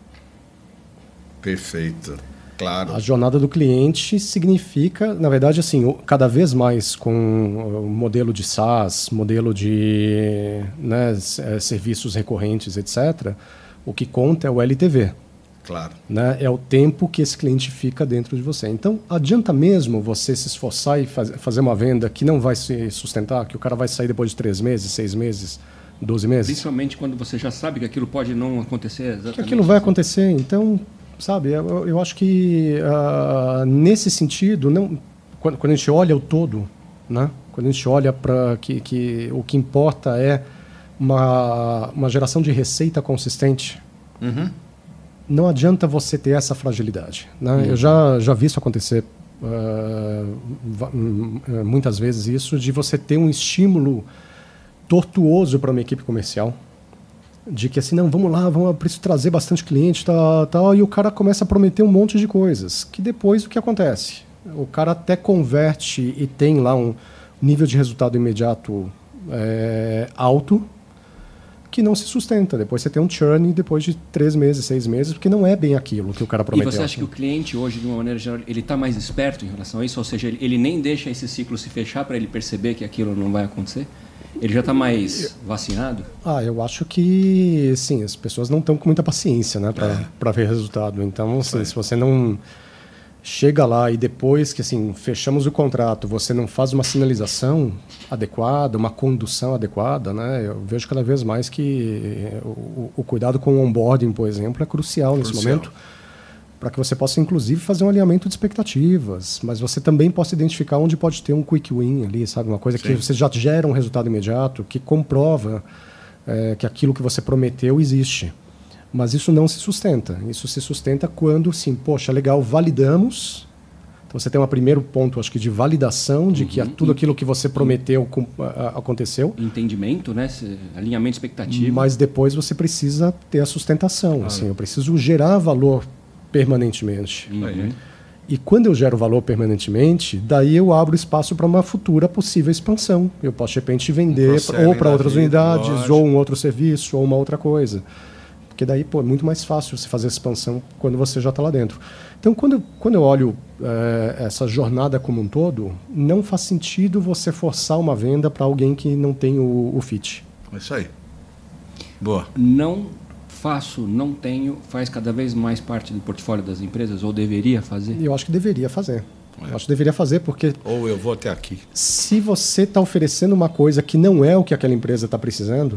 Perfeito, claro. A jornada do cliente significa, na verdade, assim, cada vez mais com o modelo de SaaS, modelo de, né, serviços recorrentes, etcétera, o que conta é o L T V. Claro. Né? É o tempo que esse cliente fica dentro de você. Então, adianta mesmo você se esforçar e faz, fazer uma venda que não vai se sustentar, que o cara vai sair depois de três meses, seis meses, doze meses? Principalmente quando você já sabe que aquilo pode não acontecer exatamente. Que aquilo vai assim. acontecer. Então, sabe, eu, eu acho que uh, nesse sentido, não, quando, quando a gente olha o todo, né? Quando a gente olha para que, que o que importa é uma, uma geração de receita consistente, uhum. não adianta você ter essa fragilidade. Né? Uhum. Eu já, já vi isso acontecer uh, muitas vezes, isso de você ter um estímulo tortuoso para uma equipe comercial, de que assim, não, vamos lá, vamos preciso trazer bastante cliente, tal, tal, e o cara começa a prometer um monte de coisas, que depois o que acontece? O cara até converte e tem lá um nível de resultado imediato é, alto, que não se sustenta. Depois você tem um churn depois de três meses, seis meses, porque não é bem aquilo que o cara prometeu. E você acha que o cliente hoje, de uma maneira geral, ele está mais esperto em relação a isso? Ou seja, ele, ele nem deixa esse ciclo se fechar para ele perceber que aquilo não vai acontecer? Ele já está mais vacinado? Ah, eu acho que, sim, as pessoas não estão com muita paciência, né, para é. ver resultado. Então, assim, se você não chega lá e depois que assim fechamos o contrato, você não faz uma sinalização adequada, uma condução adequada, né? Eu vejo cada vez mais que o, o cuidado com o onboarding, por exemplo, é crucial, crucial. nesse momento, para que você possa, inclusive, fazer um alinhamento de expectativas, mas você também possa identificar onde pode ter um quick win ali, sabe? Uma coisa Sim. que você já gera um resultado imediato, que comprova é, que aquilo que você prometeu existe. Mas isso não se sustenta. Isso se sustenta quando, sim, poxa, legal, validamos. Então você tem um primeiro ponto, acho que, de validação de uhum. que tudo aquilo que você prometeu com, a, aconteceu. Entendimento, né? Alinhamento expectativa. Mas depois você precisa ter a sustentação. Ah, assim, eu preciso gerar valor permanentemente. Uhum. E quando eu gero valor permanentemente, daí eu abro espaço para uma futura possível expansão. Eu posso, de repente, vender um ou para outras vida, unidades, lógico. ou um outro serviço, ou uma outra coisa. Porque daí, pô, é muito mais fácil você fazer a expansão quando você já está lá dentro. Então, quando, eu, quando eu olho é, essa jornada como um todo, não faz sentido você forçar uma venda para alguém que não tem o, o fit. É isso aí. Boa. Não faço, não tenho, faz cada vez mais parte do portfólio das empresas, ou deveria fazer? Eu acho que deveria fazer. É. Eu acho que deveria fazer porque... Ou eu vou até aqui. Se você está oferecendo uma coisa que não é o que aquela empresa está precisando...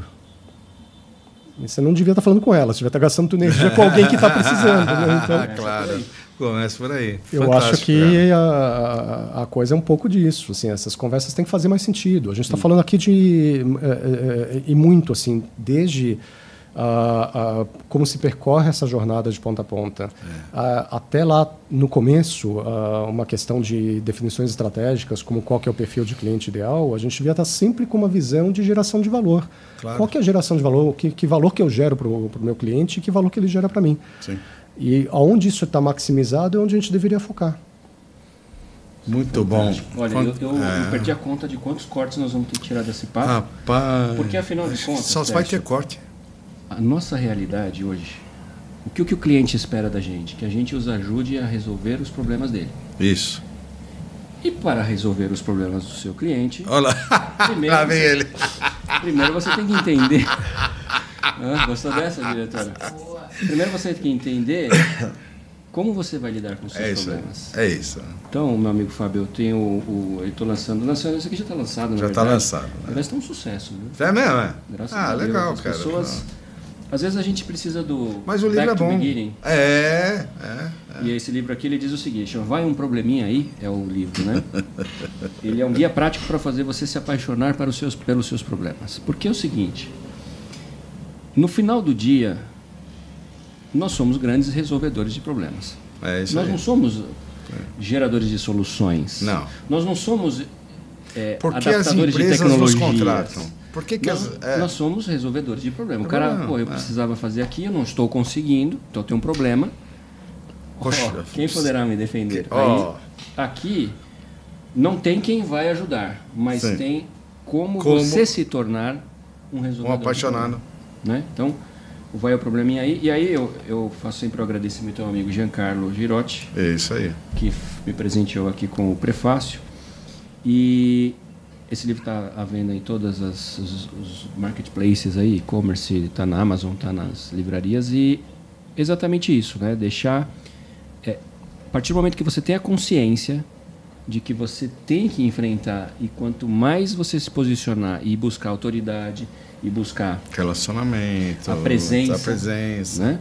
Você não devia estar falando com ela, você devia estar gastando tua energia com alguém que está precisando. Né? Então, claro, começa por aí. Eu Fantástico, acho que a, a coisa é um pouco disso. Assim, essas conversas têm que fazer mais sentido. A gente está falando aqui de... É, é, e muito, assim, desde a, a, como se percorre essa jornada de ponta a ponta. É. A, até lá, no começo, a, uma questão de definições estratégicas, como qual que é o perfil de cliente ideal, a gente devia estar sempre com uma visão de geração de valor. Claro. Qual que é a geração de valor? Que, que valor que eu gero para o meu cliente e que valor que ele gera para mim? Sim. E onde isso está maximizado é onde a gente deveria focar. Muito bom. Olha, eu, eu, é. eu perdi a conta de quantos cortes nós vamos ter que tirar desse papo. Rapaz. Porque, afinal de contas, só vai ter corte. A nossa realidade hoje, o que, o que o cliente espera da gente? Que a gente os ajude a resolver os problemas dele. Isso. E para resolver os problemas do seu cliente... Olha lá, primeiro, lá vem você, ele. Primeiro você tem que entender... ah, gostou dessa, diretora? Primeiro você tem que entender como você vai lidar com os seus é isso, problemas. É isso. Então, meu amigo Fábio, eu tenho o... eu estou lançando... lançando isso aqui já está lançado, na Já está lançado. Né? Agora está um sucesso. Viu? É mesmo, é? Graças ah, a Deus. legal, As cara. Pessoas... Às vezes a gente precisa do Mas o livro Back é bom. to Beginning. É, é, é. E esse livro aqui ele diz o seguinte: chama Vai um Probleminha Aí, é o livro, né? Ele é um guia prático para fazer você se apaixonar para os seus, pelos seus problemas. Porque é o seguinte: no final do dia, nós somos grandes resolvedores de problemas. É isso nós aí. não somos geradores de soluções. Não. Nós não somos é, Por que adaptadores as empresas de tecnologia. nos contratam? Por que que nós, as, é... nós somos resolvedores de problema. O cara, Problema, pô, eu é. precisava fazer aqui, eu não estou conseguindo, então eu tenho um problema. Poxa, oh, quem poderá me defender? Que, oh. Aí, aqui não tem quem vai ajudar, mas Sim. tem como, como você se tornar um resolvedor. Um apaixonado. Né? Então, vai o probleminha aí. E aí eu, eu faço sempre o um agradecimento ao amigo Giancarlo Girotti. É isso aí. Que me presenteou aqui com o prefácio. E esse livro está à venda em todas as os, os marketplaces aí, e-commerce, está na Amazon, está nas livrarias. E exatamente isso, né? Deixar... É, a partir do momento que você tem a consciência de que você tem que enfrentar, e quanto mais você se posicionar e buscar autoridade e buscar relacionamento, a presença, a presença. Né?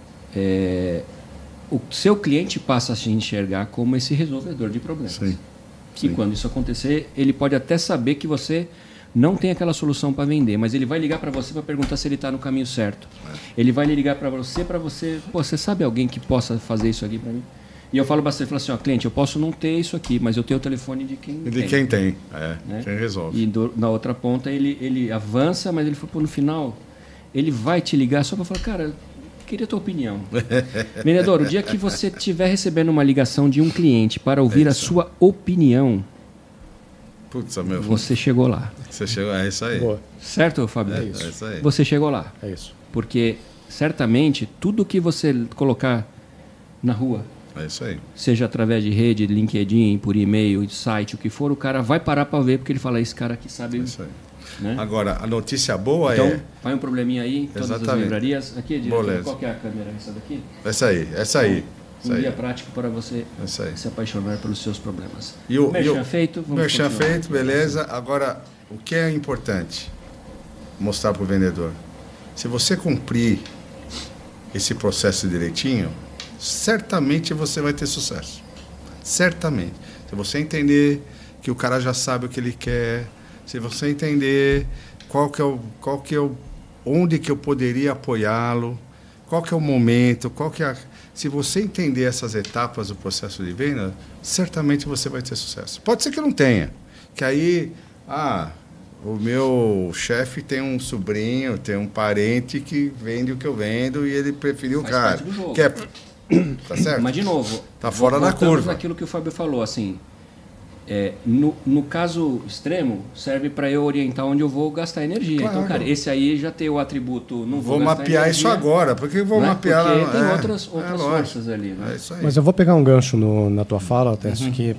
É, o seu cliente passa a se enxergar como esse resolvedor de problemas. Sim. Que Sim. quando isso acontecer, ele pode até saber que você não tem aquela solução para vender, mas ele vai ligar para você para perguntar se ele está no caminho certo. É. Ele vai ligar para você para você, pô, você sabe alguém que possa fazer isso aqui para mim? E eu falo bastante, eu falo assim, ó, cliente, eu posso não ter isso aqui, mas eu tenho o telefone de quem de tem. De quem tem, é, né? Quem resolve. E do, na outra ponta ele, ele avança, mas ele pô, no final, ele vai te ligar só para falar, cara, queria a tua opinião. Vendedor, o dia que você estiver recebendo uma ligação de um cliente para ouvir é a sua opinião, Putz, meu. você chegou lá. Você chegou, é isso aí. Boa. Certo, Fábio? É, é, isso. é isso aí. Você chegou lá. É isso. Porque, certamente, tudo que você colocar na rua, é isso aí. Seja através de rede, LinkedIn, por e-mail, site, o que for, o cara vai parar para ver, porque ele fala, esse cara aqui sabe... É isso aí. Né? Agora, a notícia boa então, é... Então, vai um probleminha aí, em todas Exatamente. as livrarias. Aqui, diretor, qual que é a câmera? Essa daqui? Essa aí, essa aí. Um essa guia aí. prático para você se apaixonar pelos seus problemas. E o merchan feito, vamos merchan feito, beleza. Agora, o que é importante mostrar para o vendedor? Se você cumprir esse processo direitinho, certamente você vai ter sucesso. Certamente. Se você entender que o cara já sabe o que ele quer, se você entender qual que é o, qual que é o, onde que eu poderia apoiá-lo, qual que é o momento, qual que é a, se você entender essas etapas do processo de venda, certamente você vai ter sucesso. Pode ser que não tenha, que aí, ah, o meu chefe tem um sobrinho, tem um parente que vende o que eu vendo e ele preferiu o cara. Que é, tá certo? Mas, de novo, tá fora da curva. Naquilo que o Fábio falou, assim, é, no, no caso extremo, serve para eu orientar onde eu vou gastar energia. Claro. Então, cara, esse aí já tem o atributo... Não vou, vou mapear energia, isso agora, porque eu vou né? mapear... Porque tem é, outras, outras é forças ali. Né? É isso aí. Mas eu vou pegar um gancho no, na tua fala, Técio, uhum. que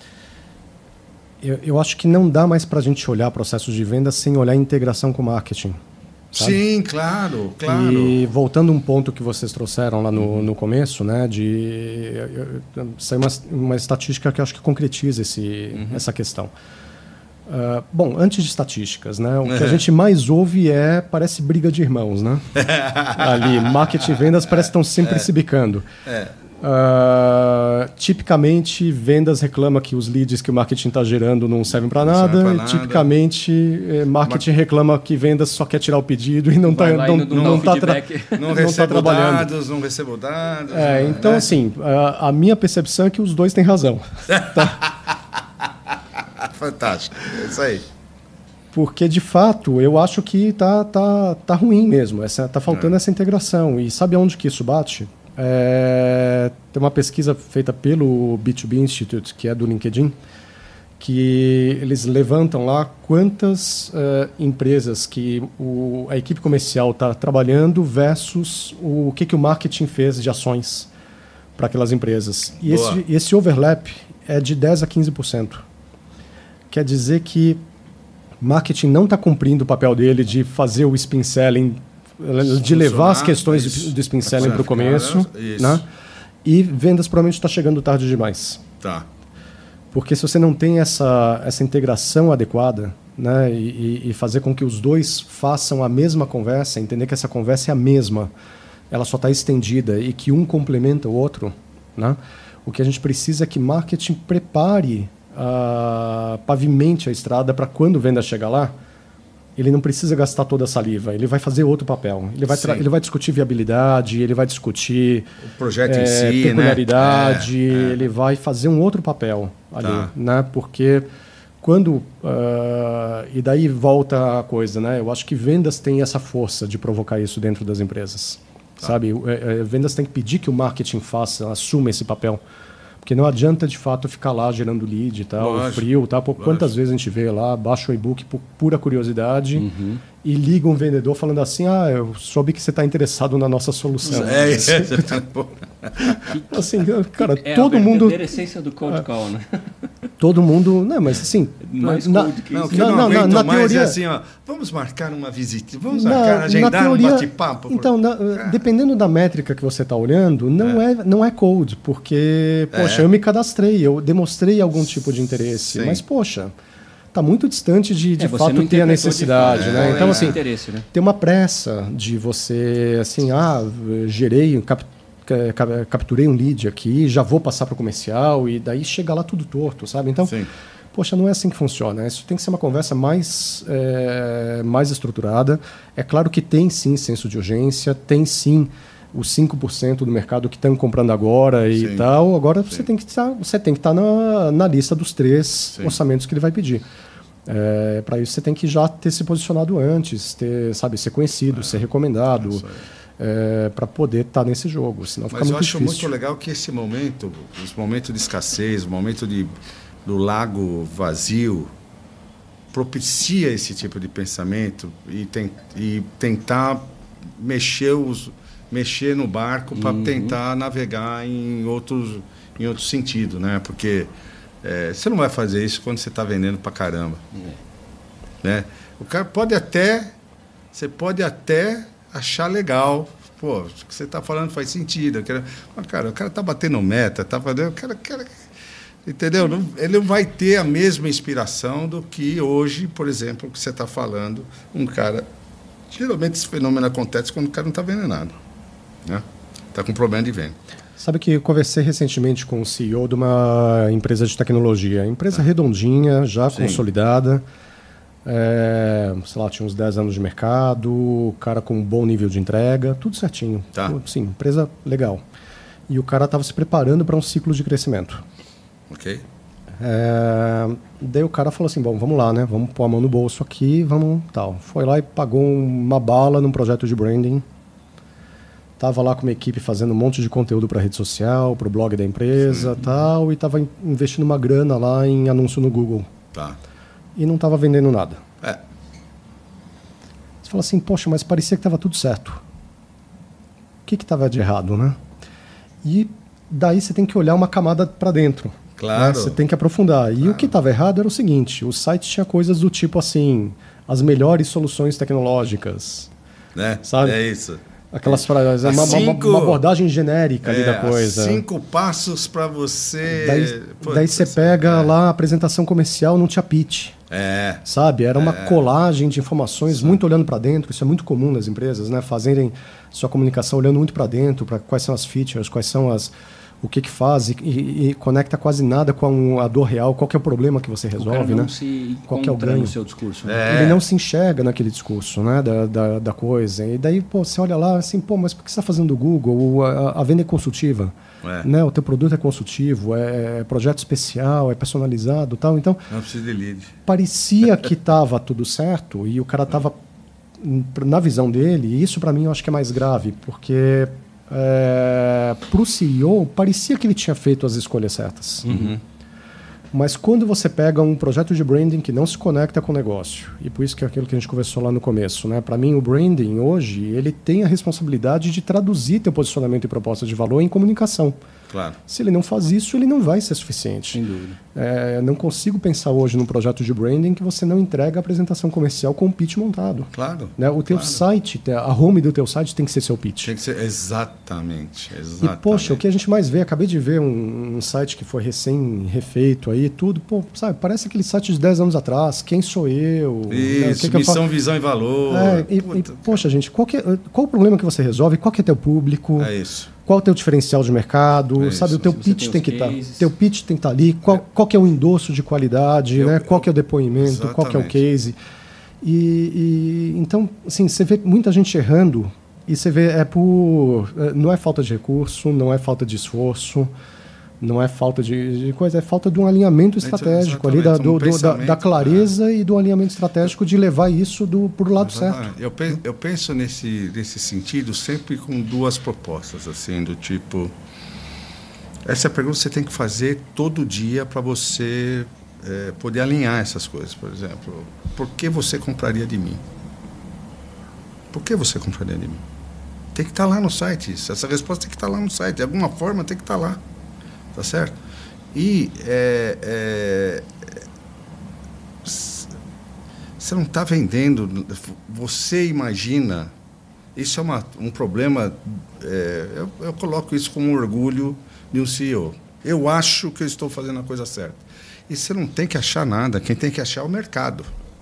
eu, eu acho que não dá mais para a gente olhar processos de venda sem olhar a integração com o marketing. Sabe? Sim, claro, claro. E voltando a um ponto que vocês trouxeram lá no, no começo, né, de saiu uma, uma estatística que eu acho que concretiza esse, uhum. essa questão. Uh, bom, antes de estatísticas, né, o que a gente mais ouve é, parece briga de irmãos, né? Ali, marketing e vendas parece que estão sempre é. se bicando. É. Uh, tipicamente, vendas reclama que os leads que o marketing está gerando não servem para nada. nada. Tipicamente, marketing Mar... reclama que vendas só quer tirar o pedido e não está não, não, não, não tá tra... não não tá trabalhando. Dados, não recebo dados. É, então, é. assim, a, a minha percepção é que os dois têm razão. Tá? Fantástico, é isso aí. Porque, de fato, eu acho que tá, tá, tá ruim mesmo. Essa, tá faltando é. essa integração. E sabe aonde que isso bate? É, tem uma pesquisa feita pelo B dois B Institute, que é do LinkedIn, que eles levantam lá quantas uh, empresas que o, a equipe comercial está trabalhando versus o que, que o marketing fez de ações para aquelas empresas. E esse, esse overlap é de dez a quinze por cento. Quer dizer que marketing não está cumprindo o papel dele de fazer o spin selling, de levar as questões isso. do spin selling para o começo, né? E vendas provavelmente está chegando tarde demais. Tá. Porque se você não tem essa, essa integração adequada, né, e, e fazer com que os dois façam a mesma conversa, entender que essa conversa é a mesma, ela só está estendida e que um complementa o outro, né? O que a gente precisa é que marketing prepare, uh, pavimente a estrada para quando venda chegar lá, ele não precisa gastar toda a saliva, ele vai fazer outro papel. Ele vai, ele vai discutir viabilidade, ele vai discutir o projeto é, em si, peculiaridade, né? é, é. ele vai fazer um outro papel ali, tá. né? Porque quando uh, e daí volta a coisa, né? Eu acho que vendas têm essa força de provocar isso dentro das empresas, tá. sabe? É, é, vendas tem que pedir que o marketing faça, assuma esse papel. Porque não adianta, de fato, ficar lá gerando lead e tal, lógico, frio, tá? Por quantas vezes a gente vê lá, baixa o e-book por pura curiosidade uhum. e liga um vendedor falando assim, ah, eu soube que você está interessado na nossa solução. É, isso. assim, cara, é todo a mundo... É a essência do cold call, né? Todo mundo... Não, mas assim... Mais na, cold que não, isso. que eu não, não, aguento na, na mais teoria, é assim, ó, vamos marcar uma visita, vamos na, marcar, agendar na teoria, um bate-papo. Então, na, dependendo da métrica que você está olhando, não é. é, não é cold, porque, poxa, é. eu me cadastrei, eu demonstrei algum tipo de interesse, Sim. mas, poxa... Está muito distante de, de é, fato, ter a necessidade. De né? É, então, assim, interesse, né? tem uma pressa de você, assim, ah, gerei, cap, capturei um lead aqui, já vou passar para o comercial, e daí chega lá tudo torto, sabe? Então, Sim. poxa, não é assim que funciona. Isso tem que ser uma conversa mais, é, mais estruturada. É claro que tem, sim, senso de urgência, tem, sim, os cinco por cento do mercado que estão comprando agora e Sim. tal. Agora, Sim. você tem que estar, você tem que estar na, na lista dos três Sim. orçamentos que ele vai pedir. É, para isso você tem que já ter se posicionado antes, ter, sabe, ser conhecido, é, ser recomendado, é, para poder estar tá nesse jogo. Senão fica Mas muito eu acho difícil. muito legal que esse momento, esse momento de escassez, o momento de, do lago vazio, propicia esse tipo de pensamento e, tem, e tentar mexer, os, mexer no barco para uhum. tentar navegar em outros, em outro sentido, né? Porque É, você não vai fazer isso quando você está vendendo para caramba. É. Né? O cara pode até... Você pode até achar legal. Pô, o que você está falando faz sentido. Quero, mas, cara, o cara está batendo meta, está fazendo... O cara, cara, entendeu? Não, ele não vai ter a mesma inspiração do que hoje, por exemplo, o que você está falando. Um cara... Geralmente esse fenômeno acontece quando o cara não está vendendo nada. Né? Está com problema de venda. Sabe que eu conversei recentemente com o C E O de uma empresa de tecnologia. Empresa ah. redondinha, já Sim. consolidada. É, sei lá, tinha uns dez anos de mercado, cara com um bom nível de entrega, tudo certinho. Tá. Sim, empresa legal. E o cara estava se preparando para um ciclo de crescimento. Ok. É, daí o cara falou assim, bom, vamos lá, né? Vamos pôr a mão no bolso aqui, vamos tal. Foi lá e pagou uma bala num projeto de branding. Estava lá com uma equipe fazendo um monte de conteúdo para a rede social, para o blog da empresa Sim. tal, e estava investindo uma grana lá em anúncio no Google. Tá. E não estava vendendo nada. É. Você fala assim, poxa, mas parecia que estava tudo certo. O que estava de errado, né? E daí você tem que olhar uma camada para dentro. Claro. Né? Você tem que aprofundar. E claro. O que estava errado era o seguinte, o site tinha coisas do tipo assim, as melhores soluções tecnológicas. Né? Sabe? É isso. Aquelas frases, uma, cinco, uma, uma abordagem genérica é, ali da coisa. Cinco passos para você... Daí, Pô, daí você pega é. lá a apresentação comercial, não tinha pitch. É. Sabe? Era uma é. colagem de informações Sim. muito olhando para dentro. Isso é muito comum nas empresas, né? Fazerem sua comunicação olhando muito para dentro, para quais são as features, quais são as... O que que faz e, e, e conecta quase nada com a dor real. Qual que é o problema que você resolve, o cara não né? Se qual que é o ganho no seu discurso. Né? É. Ele não se enxerga naquele discurso, né? Da, da, da coisa. E daí, pô, você olha lá assim, pô, mas por que você está fazendo do Google? A, a venda é consultiva. É. Né? O teu produto é consultivo, é projeto especial, é personalizado, tal. Então, não precisa de lead. Parecia que estava tudo certo e o cara estava na visão dele. E isso para mim eu acho que é mais grave, porque é, para o C E O parecia que ele tinha feito as escolhas certas. Uhum. Mas quando você pega um projeto de branding que não se conecta com o negócio, e por isso que é aquilo que a gente conversou lá no começo, né? Para mim o branding hoje ele tem a responsabilidade de traduzir teu posicionamento e proposta de valor em comunicação. Claro. Se ele não faz isso, ele não vai ser suficiente. Sem dúvida. É, não consigo pensar hoje num projeto de branding que você não entrega a apresentação comercial com o pitch montado. Claro. Né? O teu claro. site, a home do teu site tem que ser seu pitch. Tem que ser, exatamente, exatamente. E, poxa, o que a gente mais vê, acabei de ver um, um site que foi recém-refeito aí, tudo, pô, sabe, parece aquele site de dez anos atrás, quem sou eu? Isso, né? que missão, que eu visão e valor. É, e, e, poxa, gente, qual, que é, qual o problema que você resolve? Qual que é teu público? É isso. Qual é o teu diferencial de mercado? É sabe, o teu pitch tem, tem que estar, teu pitch tem que estar ali. Qual, é. qual que é o endosso de qualidade? Eu, né? Qual que é o depoimento? Exatamente. Qual que é o case? E, e então, assim, você vê muita gente errando e você vê é por não é falta de recurso, não é falta de esforço, Não é falta de, de coisa, é falta de um alinhamento estratégico ali, da, do, do, da, da clareza é. e do alinhamento estratégico de levar isso para o lado Exatamente. certo. Eu penso, eu penso nesse, nesse sentido sempre com duas propostas, assim, do tipo... Essa pergunta você tem que fazer todo dia para você é, poder alinhar essas coisas. Por exemplo, por que você compraria de mim? Por que você compraria de mim? Tem que estar lá no site. Essa resposta tem que estar lá no site. De alguma forma tem que estar lá. Tá certo? E é, é, você não está vendendo, você imagina, isso é uma, um problema, é, eu, eu coloco isso como um orgulho de um C E O. Eu acho que eu estou fazendo a coisa certa. E você não tem que achar nada, quem tem que achar é o mercado.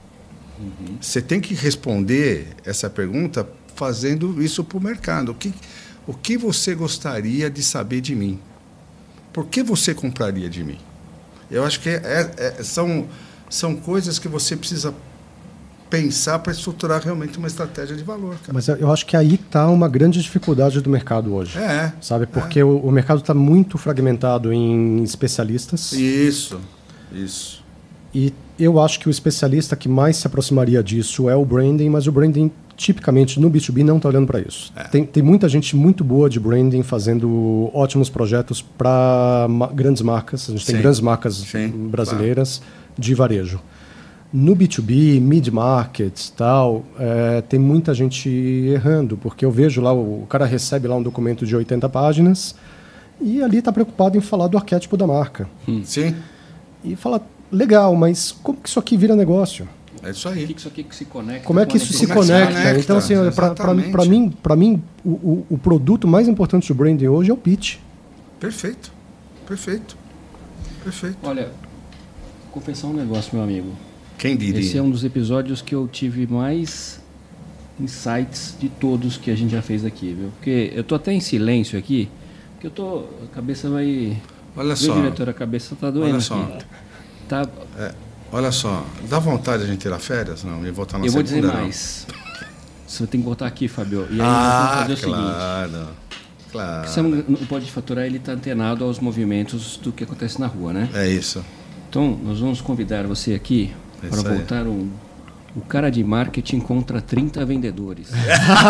Uhum. Você tem que responder essa pergunta fazendo isso para o mercado. O que, o que você gostaria de saber de mim? Por que você compraria de mim? Eu acho que é, é, são, são coisas que você precisa pensar para estruturar realmente uma estratégia de valor. Cara. Mas eu acho que aí está uma grande dificuldade do mercado hoje. É. Sabe? Porque é. o, o mercado está muito fragmentado em especialistas. Isso, isso. E eu acho que o especialista que mais se aproximaria disso é o branding, mas o branding, tipicamente, no B dois B não está olhando para isso. É. Tem, tem muita gente muito boa de branding fazendo ótimos projetos para ma- grandes marcas. A gente tem Sim. grandes marcas Sim, brasileiras claro. de varejo. No B dois B, mid-market, tal, é, tem muita gente errando, porque eu vejo lá, o, o cara recebe lá um documento de oitenta páginas e ali está preocupado em falar do arquétipo da marca. Hum. Sim. E fala, legal, mas como que isso aqui vira negócio? É isso aí. O que isso aqui que se conecta? Como é que isso se conecta? Se conecta? Então, assim, para mim, pra mim o, o, o produto mais importante do branding hoje é o pitch. Perfeito. Perfeito. Perfeito. Olha, vou confessar um negócio, meu amigo. Quem diria? Esse é um dos episódios que eu tive mais insights de todos que a gente já fez aqui, viu? Porque eu tô até em silêncio aqui, porque eu tô... A cabeça vai... Olha viu, só. diretor, a cabeça tá doendo Olha só. aqui. Tá... É, olha só, dá vontade de a gente tirar férias? Não, e voltar na eu segunda? Eu vou dizer não. mais. Você tem que voltar aqui, Fábio. E aí ah, nós vamos fazer o claro, seguinte. Claro. Você, o Pode Faturar, ele está antenado aos movimentos do que acontece na rua, né? É isso. Então, nós vamos convidar você aqui é para voltar o, o cara de marketing contra trinta vendedores. Isso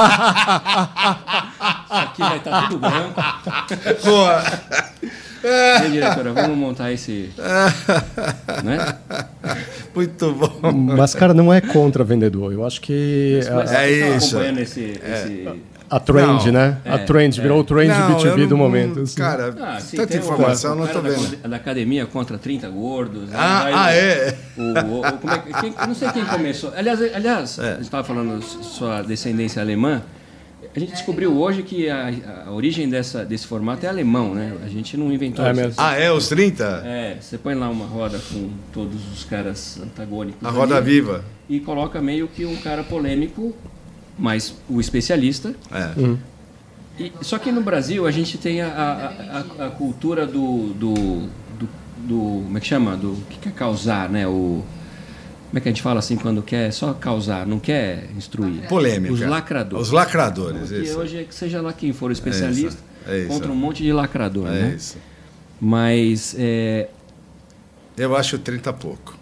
aqui vai estar tudo branco. Boa! E aí, diretora, vamos montar esse... né? Muito bom. Mas, cara, não é contra vendedor. Eu acho que... Mas, é isso. acompanhando esse... É. esse... A trend, não, né? É, a trend, virou é. o trend não, B dois B não, do momento. Assim. Cara, ah, sim, tanta informação, eu não estou vendo. Da, da academia contra trinta gordos. Ah, ah o, é? O, o, o, como é quem, não sei quem começou. Aliás, aliás é. a gente estava falando sua descendência alemã. A gente descobriu hoje que a, a origem dessa, desse formato é alemão, né? A gente não inventou é isso. Mesmo. Ah, é? Os trinta? É, você põe lá uma roda com todos os caras antagônicos. A roda ali, viva. E coloca meio que um cara polêmico, mas o especialista. É. Uhum. E, só que no Brasil a gente tem a, a, a, a cultura do, do, do, do... Como é que chama? Do que quer causar, né? O... Como é que a gente fala assim quando quer só causar, não quer instruir? Polêmica. Os lacradores. Os lacradores, então, isso. Hoje, que seja lá quem for o especialista, é isso, é contra isso. um monte de lacrador, é né? Isso. Mas... É... Eu acho trinta pouco.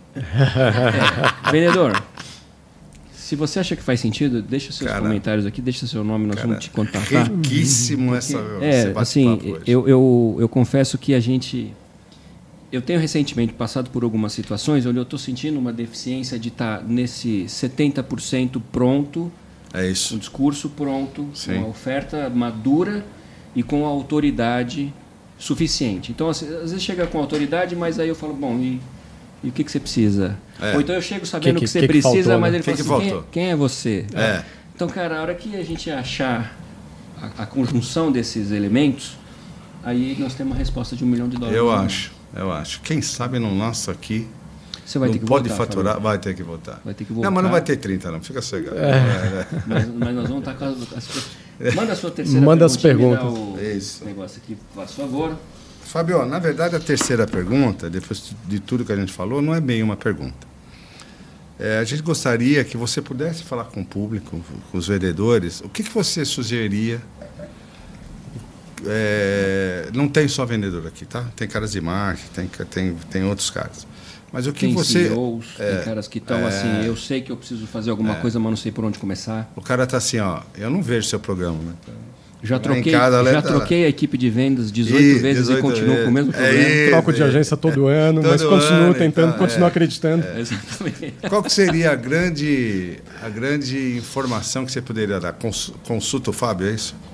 É, vendedor, se você acha que faz sentido, deixa seus cara, comentários aqui, deixa seu nome, nós cara, vamos te contatar. Riquíssimo essa... É, assim, eu, eu, eu confesso que a gente... Eu tenho recentemente passado por algumas situações onde eu estou sentindo uma deficiência de estar tá nesse setenta por cento pronto, é isso. um discurso pronto, Sim. uma oferta madura e com autoridade suficiente. Então, assim, às vezes chega com autoridade, mas aí eu falo, bom, e, e o que, que você precisa? É. Ou então eu chego sabendo o que, que, que, você que precisa, faltou, mas né? ele que fala que assim, quem, quem é você? É. Então, cara, a hora que a gente achar a, a conjunção desses elementos, aí nós temos uma resposta de um milhão de dólares. Eu acho. Eu acho. Quem sabe no nosso aqui Você vai não ter que pode voltar, faturar, Fábio. vai ter que voltar. Vai ter que voltar. Não, mas não vai ter trinta, não. Fica cegado. É. É. Mas, mas nós vamos estar com as, as, manda a sua terceira Manda as pergunta. perguntas. O Isso. negócio aqui, por favor. Fábio, na verdade, a terceira pergunta, depois de tudo que a gente falou, não é bem uma pergunta. É, a gente gostaria que você pudesse falar com o público, com os vendedores, o que, que você sugeriria é, é, não tem só vendedor aqui, tá? Tem caras de marketing, tem, tem, tem outros caras. Mas o que tem você... C E Os, é, tem caras que estão é, assim, eu sei que eu preciso fazer alguma é, coisa, mas não sei por onde começar. O cara tá assim, ó, eu não vejo seu programa, né? Já troquei, já troquei a equipe de vendas dezoito e, vezes dezoito e continuo vezes. com o mesmo problema. É, Troco de agência todo ano, todo mas continuo ano, tentando, então, continuo é, acreditando. É. Exatamente. Qual que seria a grande, a grande informação que você poderia dar? Consulta o Fábio, é isso?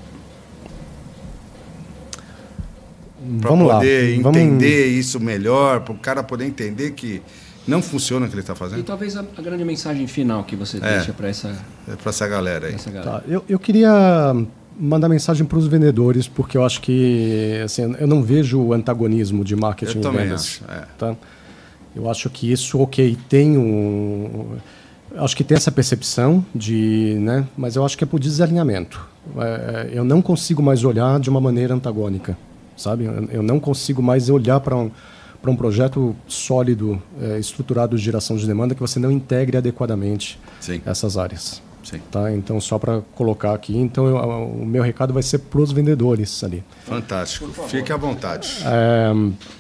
Para poder lá. entender Vamos... isso melhor, para o cara poder entender que não funciona o que ele está fazendo. E talvez a, a grande mensagem final que você é, deixa para essa... É para essa galera aí. Essa galera. Tá, eu, eu queria... mandar mensagem para os vendedores, porque eu acho que assim, eu não vejo o antagonismo de marketing eu e vendas. Acho, é. Tá? Eu acho que isso, ok, tem um... Acho que tem essa percepção, de, né, mas eu acho que é por desalinhamento. É, eu não consigo mais olhar de uma maneira antagônica, sabe? Eu não consigo mais olhar para um, para um projeto sólido, é, estruturado de geração de demanda, que você não integre adequadamente Sim. essas áreas. Sim. Tá? Então, só para colocar aqui, então eu, o meu recado vai ser para os vendedores ali. Fantástico. Fique à vontade. É,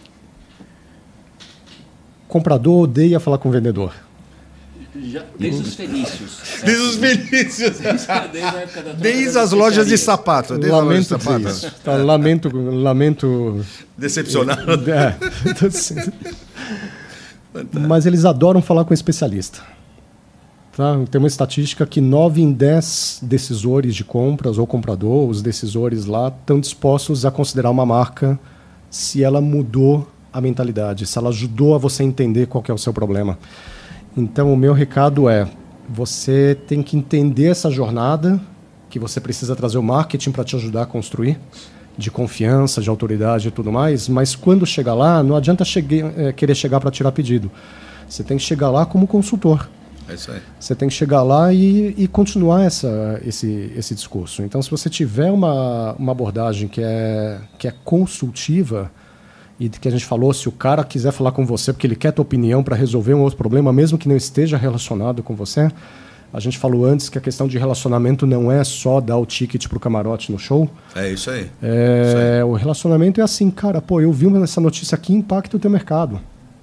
comprador odeia falar com o vendedor. Já, desde os Fenícios. Desde os Fenícios. Desde, desde, desde as lojas de sapato. Desde lamento de sapato. Tá, lamento, lamento... Decepcionado. É. Mas eles adoram falar com especialista. Tá? Tem uma estatística que nove em dez decisores de compras ou comprador, os decisores lá, estão dispostos a considerar uma marca se ela mudou a mentalidade, se ela ajudou a você entender qual que é o seu problema. Então, o meu recado é, você tem que entender essa jornada, que você precisa trazer o marketing para te ajudar a construir, de confiança, de autoridade e tudo mais, mas quando chegar lá, não adianta cheguei, é, querer chegar para tirar pedido. Você tem que chegar lá como consultor. É isso aí. Você tem que chegar lá e, e continuar essa, esse, esse discurso. Então, se você tiver uma, uma abordagem que é, que é consultiva, e que a gente falou, se o cara quiser falar com você porque ele quer a tua opinião para resolver um outro problema, mesmo que não esteja relacionado com você, a gente falou antes que a questão de relacionamento não é só dar o ticket para o camarote no show. É isso aí. É, isso aí. O relacionamento é assim, cara, pô, eu vi essa notícia aqui, impacta o teu mercado.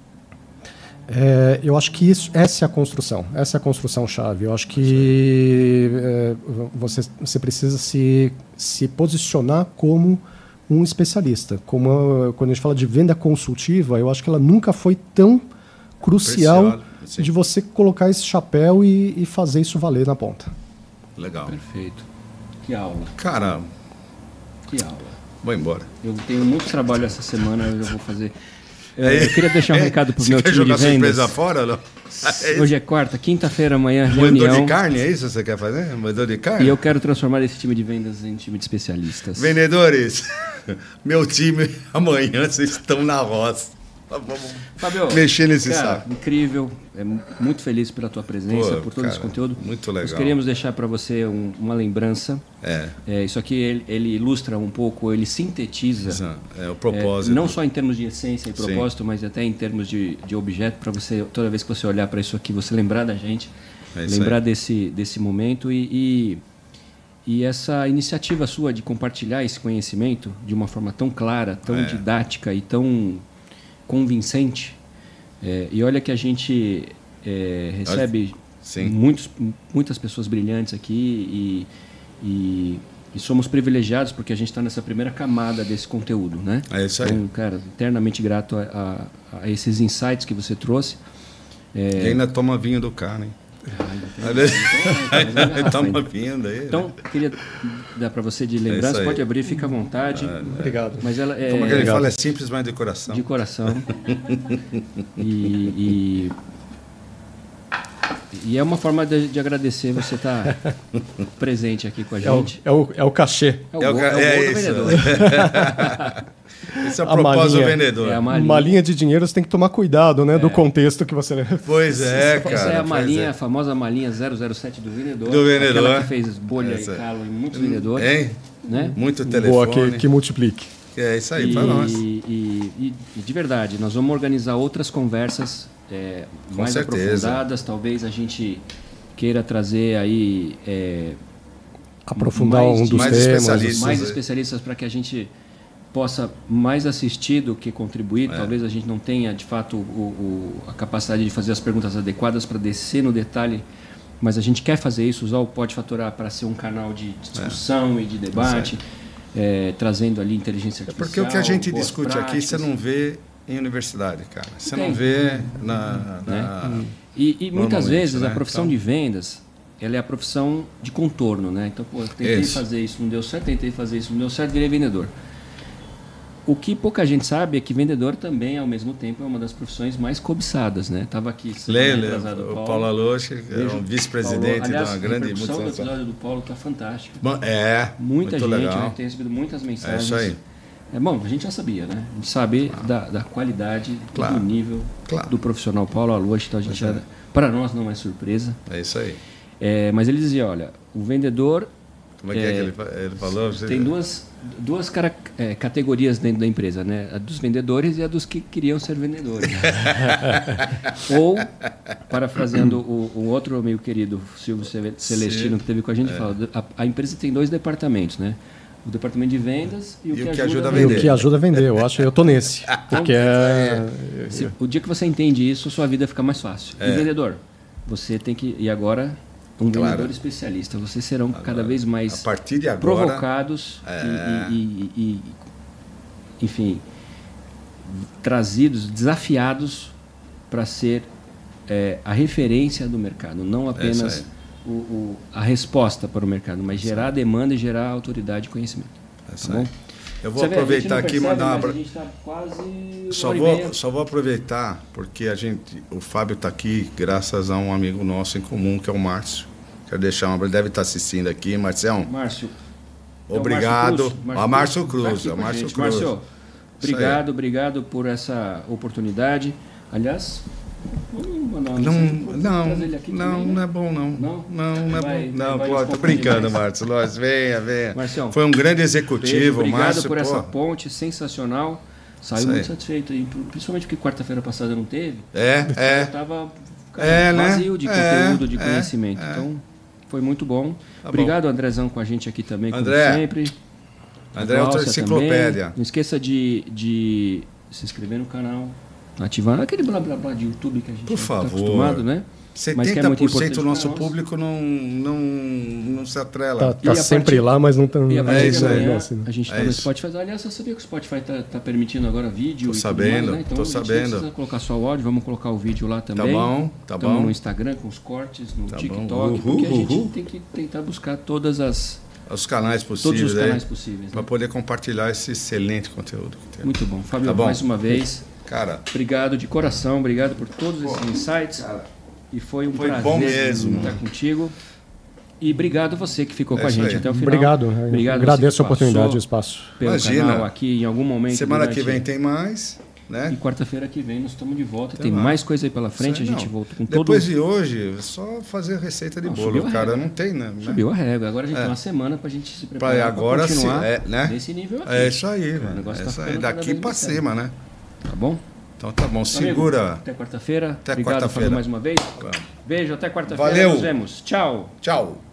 É, eu acho que isso, essa é a construção, essa é a construção-chave. Eu acho que é, você, você precisa se, se posicionar como um especialista. Como a, quando a gente fala de venda consultiva, eu acho que ela nunca foi tão crucial de você colocar esse chapéu e, e fazer isso valer na ponta. Legal. Perfeito. Que aula. Cara, que aula. Vou embora. Eu tenho muito trabalho essa semana, eu já vou fazer... Eu, eu queria deixar um recado para o meu time de vendas. Você quer jogar sua empresa fora? Não? É Hoje é quarta, quinta-feira, amanhã, reunião. Moedor de carne, é isso que você quer fazer? Moedor de carne? E eu quero transformar esse time de vendas em time de especialistas. Vendedores, meu time, amanhã vocês estão na roça. Vamos Fábio, mexer nesse cara, saco. Incrível, é muito feliz pela tua presença, Pô, por todo cara, esse conteúdo. Muito legal. Nós queríamos deixar para você um, uma lembrança. É. É, isso aqui ele, ele ilustra um pouco, ele sintetiza. Exato. É o propósito. É, não só em termos de essência e propósito, Sim. mas até em termos de, de objeto, para você, toda vez que você olhar para isso aqui, você lembrar da gente, é lembrar desse, desse momento e, e, e essa iniciativa sua de compartilhar esse conhecimento de uma forma tão clara, tão é. didática e tão convincente. É, e olha que a gente é, recebe muitos, muitas pessoas brilhantes aqui e, e, e somos privilegiados porque a gente está nessa primeira camada desse conteúdo, né? É isso aí. Então, cara, eternamente grato a, a, a esses insights que você trouxe. É... E ainda toma vinho do cara, hein? Ah, toma vinho daí. Então, queria dar para você de lembrança, é pode abrir, fica à vontade. Ah, Obrigado. Mas ela é, Como que ele fala, é simples, mas de coração. De coração. e, e, e é uma forma de, de agradecer você estar tá presente aqui com a gente. É o, é o, é o cachê. É o, é o, é o é do vendedor. Esse é o propósito do vendedor. É malinha. Uma linha de dinheiro você tem que tomar cuidado, né, é. do contexto que você... Pois é, cara. Essa é a malinha, é. a famosa malinha zero zero sete do vendedor. Do vendedor. Aquela que fez bolha Essa. e calo em muitos vendedores. Hein? Né? Muito telefone. Boa, que, que multiplique. É isso aí, para nós. E, e, e de verdade, nós vamos organizar outras conversas é, mais certeza. aprofundadas. Talvez a gente queira trazer aí... É, aprofundar mais, um dos mais temas. Especialistas, mais é. especialistas para que a gente possa mais assistir do que contribuir. É. Talvez a gente não tenha, de fato, o, o, a capacidade de fazer as perguntas adequadas para descer no detalhe, mas a gente quer fazer isso, usar o Pode Faturar para ser um canal de discussão é. e de debate, é, trazendo ali inteligência artificial. É porque o que a gente discute práticas. aqui, você não vê em universidade, cara. Você Tem. não vê na... na né? E, e muitas vezes né? a profissão então... de vendas, ela é a profissão de contorno, né? Então, pô, eu tentei Esse. fazer isso, não deu certo, tentei fazer isso, não deu certo, virei vendedor. O que pouca gente sabe é que vendedor também, ao mesmo tempo, é uma das profissões mais cobiçadas, né? Estava aqui... Leila, o Paulo, Paulo Aloche, é um vice-presidente de uma grande... A repercussão do episódio do Paulo está fantástica. É, Muita muito gente legal. Né, tem recebido muitas mensagens. É isso aí. É bom, a gente já sabia, né? A gente sabe claro. da, da qualidade, claro. do nível claro. do profissional Paulo Aloche, então a gente já, é. para nós não é surpresa. É isso aí. É, mas ele dizia, olha, o vendedor... Como é que é, é que ele, ele falou? Tem duas, duas cara, é, categorias dentro da empresa, né? A dos vendedores e a dos que queriam ser vendedores. Ou, parafraseando o, o outro meu querido Silvio Celestino, Sim. que esteve com a gente, é. fala, a, a empresa tem dois departamentos, né? O departamento de vendas e o, e que, o que ajuda ajuda a vender. E o que ajuda a vender, eu acho, eu tô nesse. Porque é... Se, o dia que você entende isso, sua vida fica mais fácil. É. E o vendedor, você tem que... E agora... Um claro. vendedor especialista. Vocês serão agora, cada vez mais a partir de agora, provocados é... e, e, e, e, enfim, trazidos, desafiados para ser é, a referência do mercado. Não apenas é o, o, a resposta para o mercado, mas é gerar demanda e gerar autoridade e conhecimento. É tá bom? Eu vou Você aproveitar aqui e mandar uma... A gente está quase só vou, só vou aproveitar, porque a gente, o Fábio está aqui graças a um amigo nosso em comum, que é o Márcio. Quero deixar uma... Ele deve estar assistindo aqui. Marcião. Márcio. Obrigado. A Márcio Cruz. A Márcio Cruz. Márcio, obrigado, obrigado por essa oportunidade. Aliás... Não, não, não, aqui não, também, né? não é bom não. Não, não, não é vai, bom. Não, pô, tô brincando, Márcio. Lóis, venha, venha. Marcião, foi um grande executivo, obrigado Márcio, por pô. essa ponte sensacional. Saiu muito satisfeito, principalmente porque quarta-feira passada não teve. É, é. Eu tava é, vazio né? de é, conteúdo, de é, conhecimento. É. Então, foi muito bom. Tá obrigado, bom. Andrezão, com a gente aqui também, André, como sempre. André é outra enciclopédia. Também. Não esqueça de, de se inscrever no canal. Ativando aquele blá blá blá de YouTube que a gente está acostumado, né? setenta por cento do nosso público não, não, não se atrela. Está tá sempre partir, lá, mas não está... É isso aí. A gente está é no Spotify. Aliás, você sabia que o Spotify está tá permitindo agora vídeo? Estou sabendo, né? Então, estou sabendo. A gente precisa colocar só o áudio, vamos colocar o vídeo lá também. Tá bom, tá Estamos bom. no Instagram com os cortes, no tá TikTok, uhul, porque a gente uhul. tem que tentar buscar todas as... Os canais possíveis. Todos os canais possíveis. Para né? poder compartilhar esse excelente conteúdo. Que Muito bom. Fábio, tá bom. mais uma vez... Cara, obrigado de coração, obrigado por todos Pô, esses insights. Cara, e foi um foi prazer bom mesmo. estar contigo. E obrigado você que ficou é com a gente aí. até o final. Obrigado. Obrigado Agradeço a oportunidade e o espaço. Pelo Imagina. Canal aqui em algum momento. Semana que vem tem mais. Né? E quarta-feira que vem nós estamos de volta. Tem, tem mais coisa aí pela frente. Sei a gente não. volta com Depois todo... Depois de hoje, só fazer receita de não, bolo. Cara, não tem, né? Subiu a régua. Agora a gente é. tem uma semana para a gente se preparar. Pra agora pra continuar sim, é, né? nesse nível aqui. É isso aí, o negócio é tá isso aí. Daqui para cima, né? Tá bom? Então tá bom, segura. Amigo, até quarta-feira. Até Obrigado quarta-feira. mais uma vez. Beijo, até quarta-feira. Valeu. Nos vemos. Tchau. Tchau.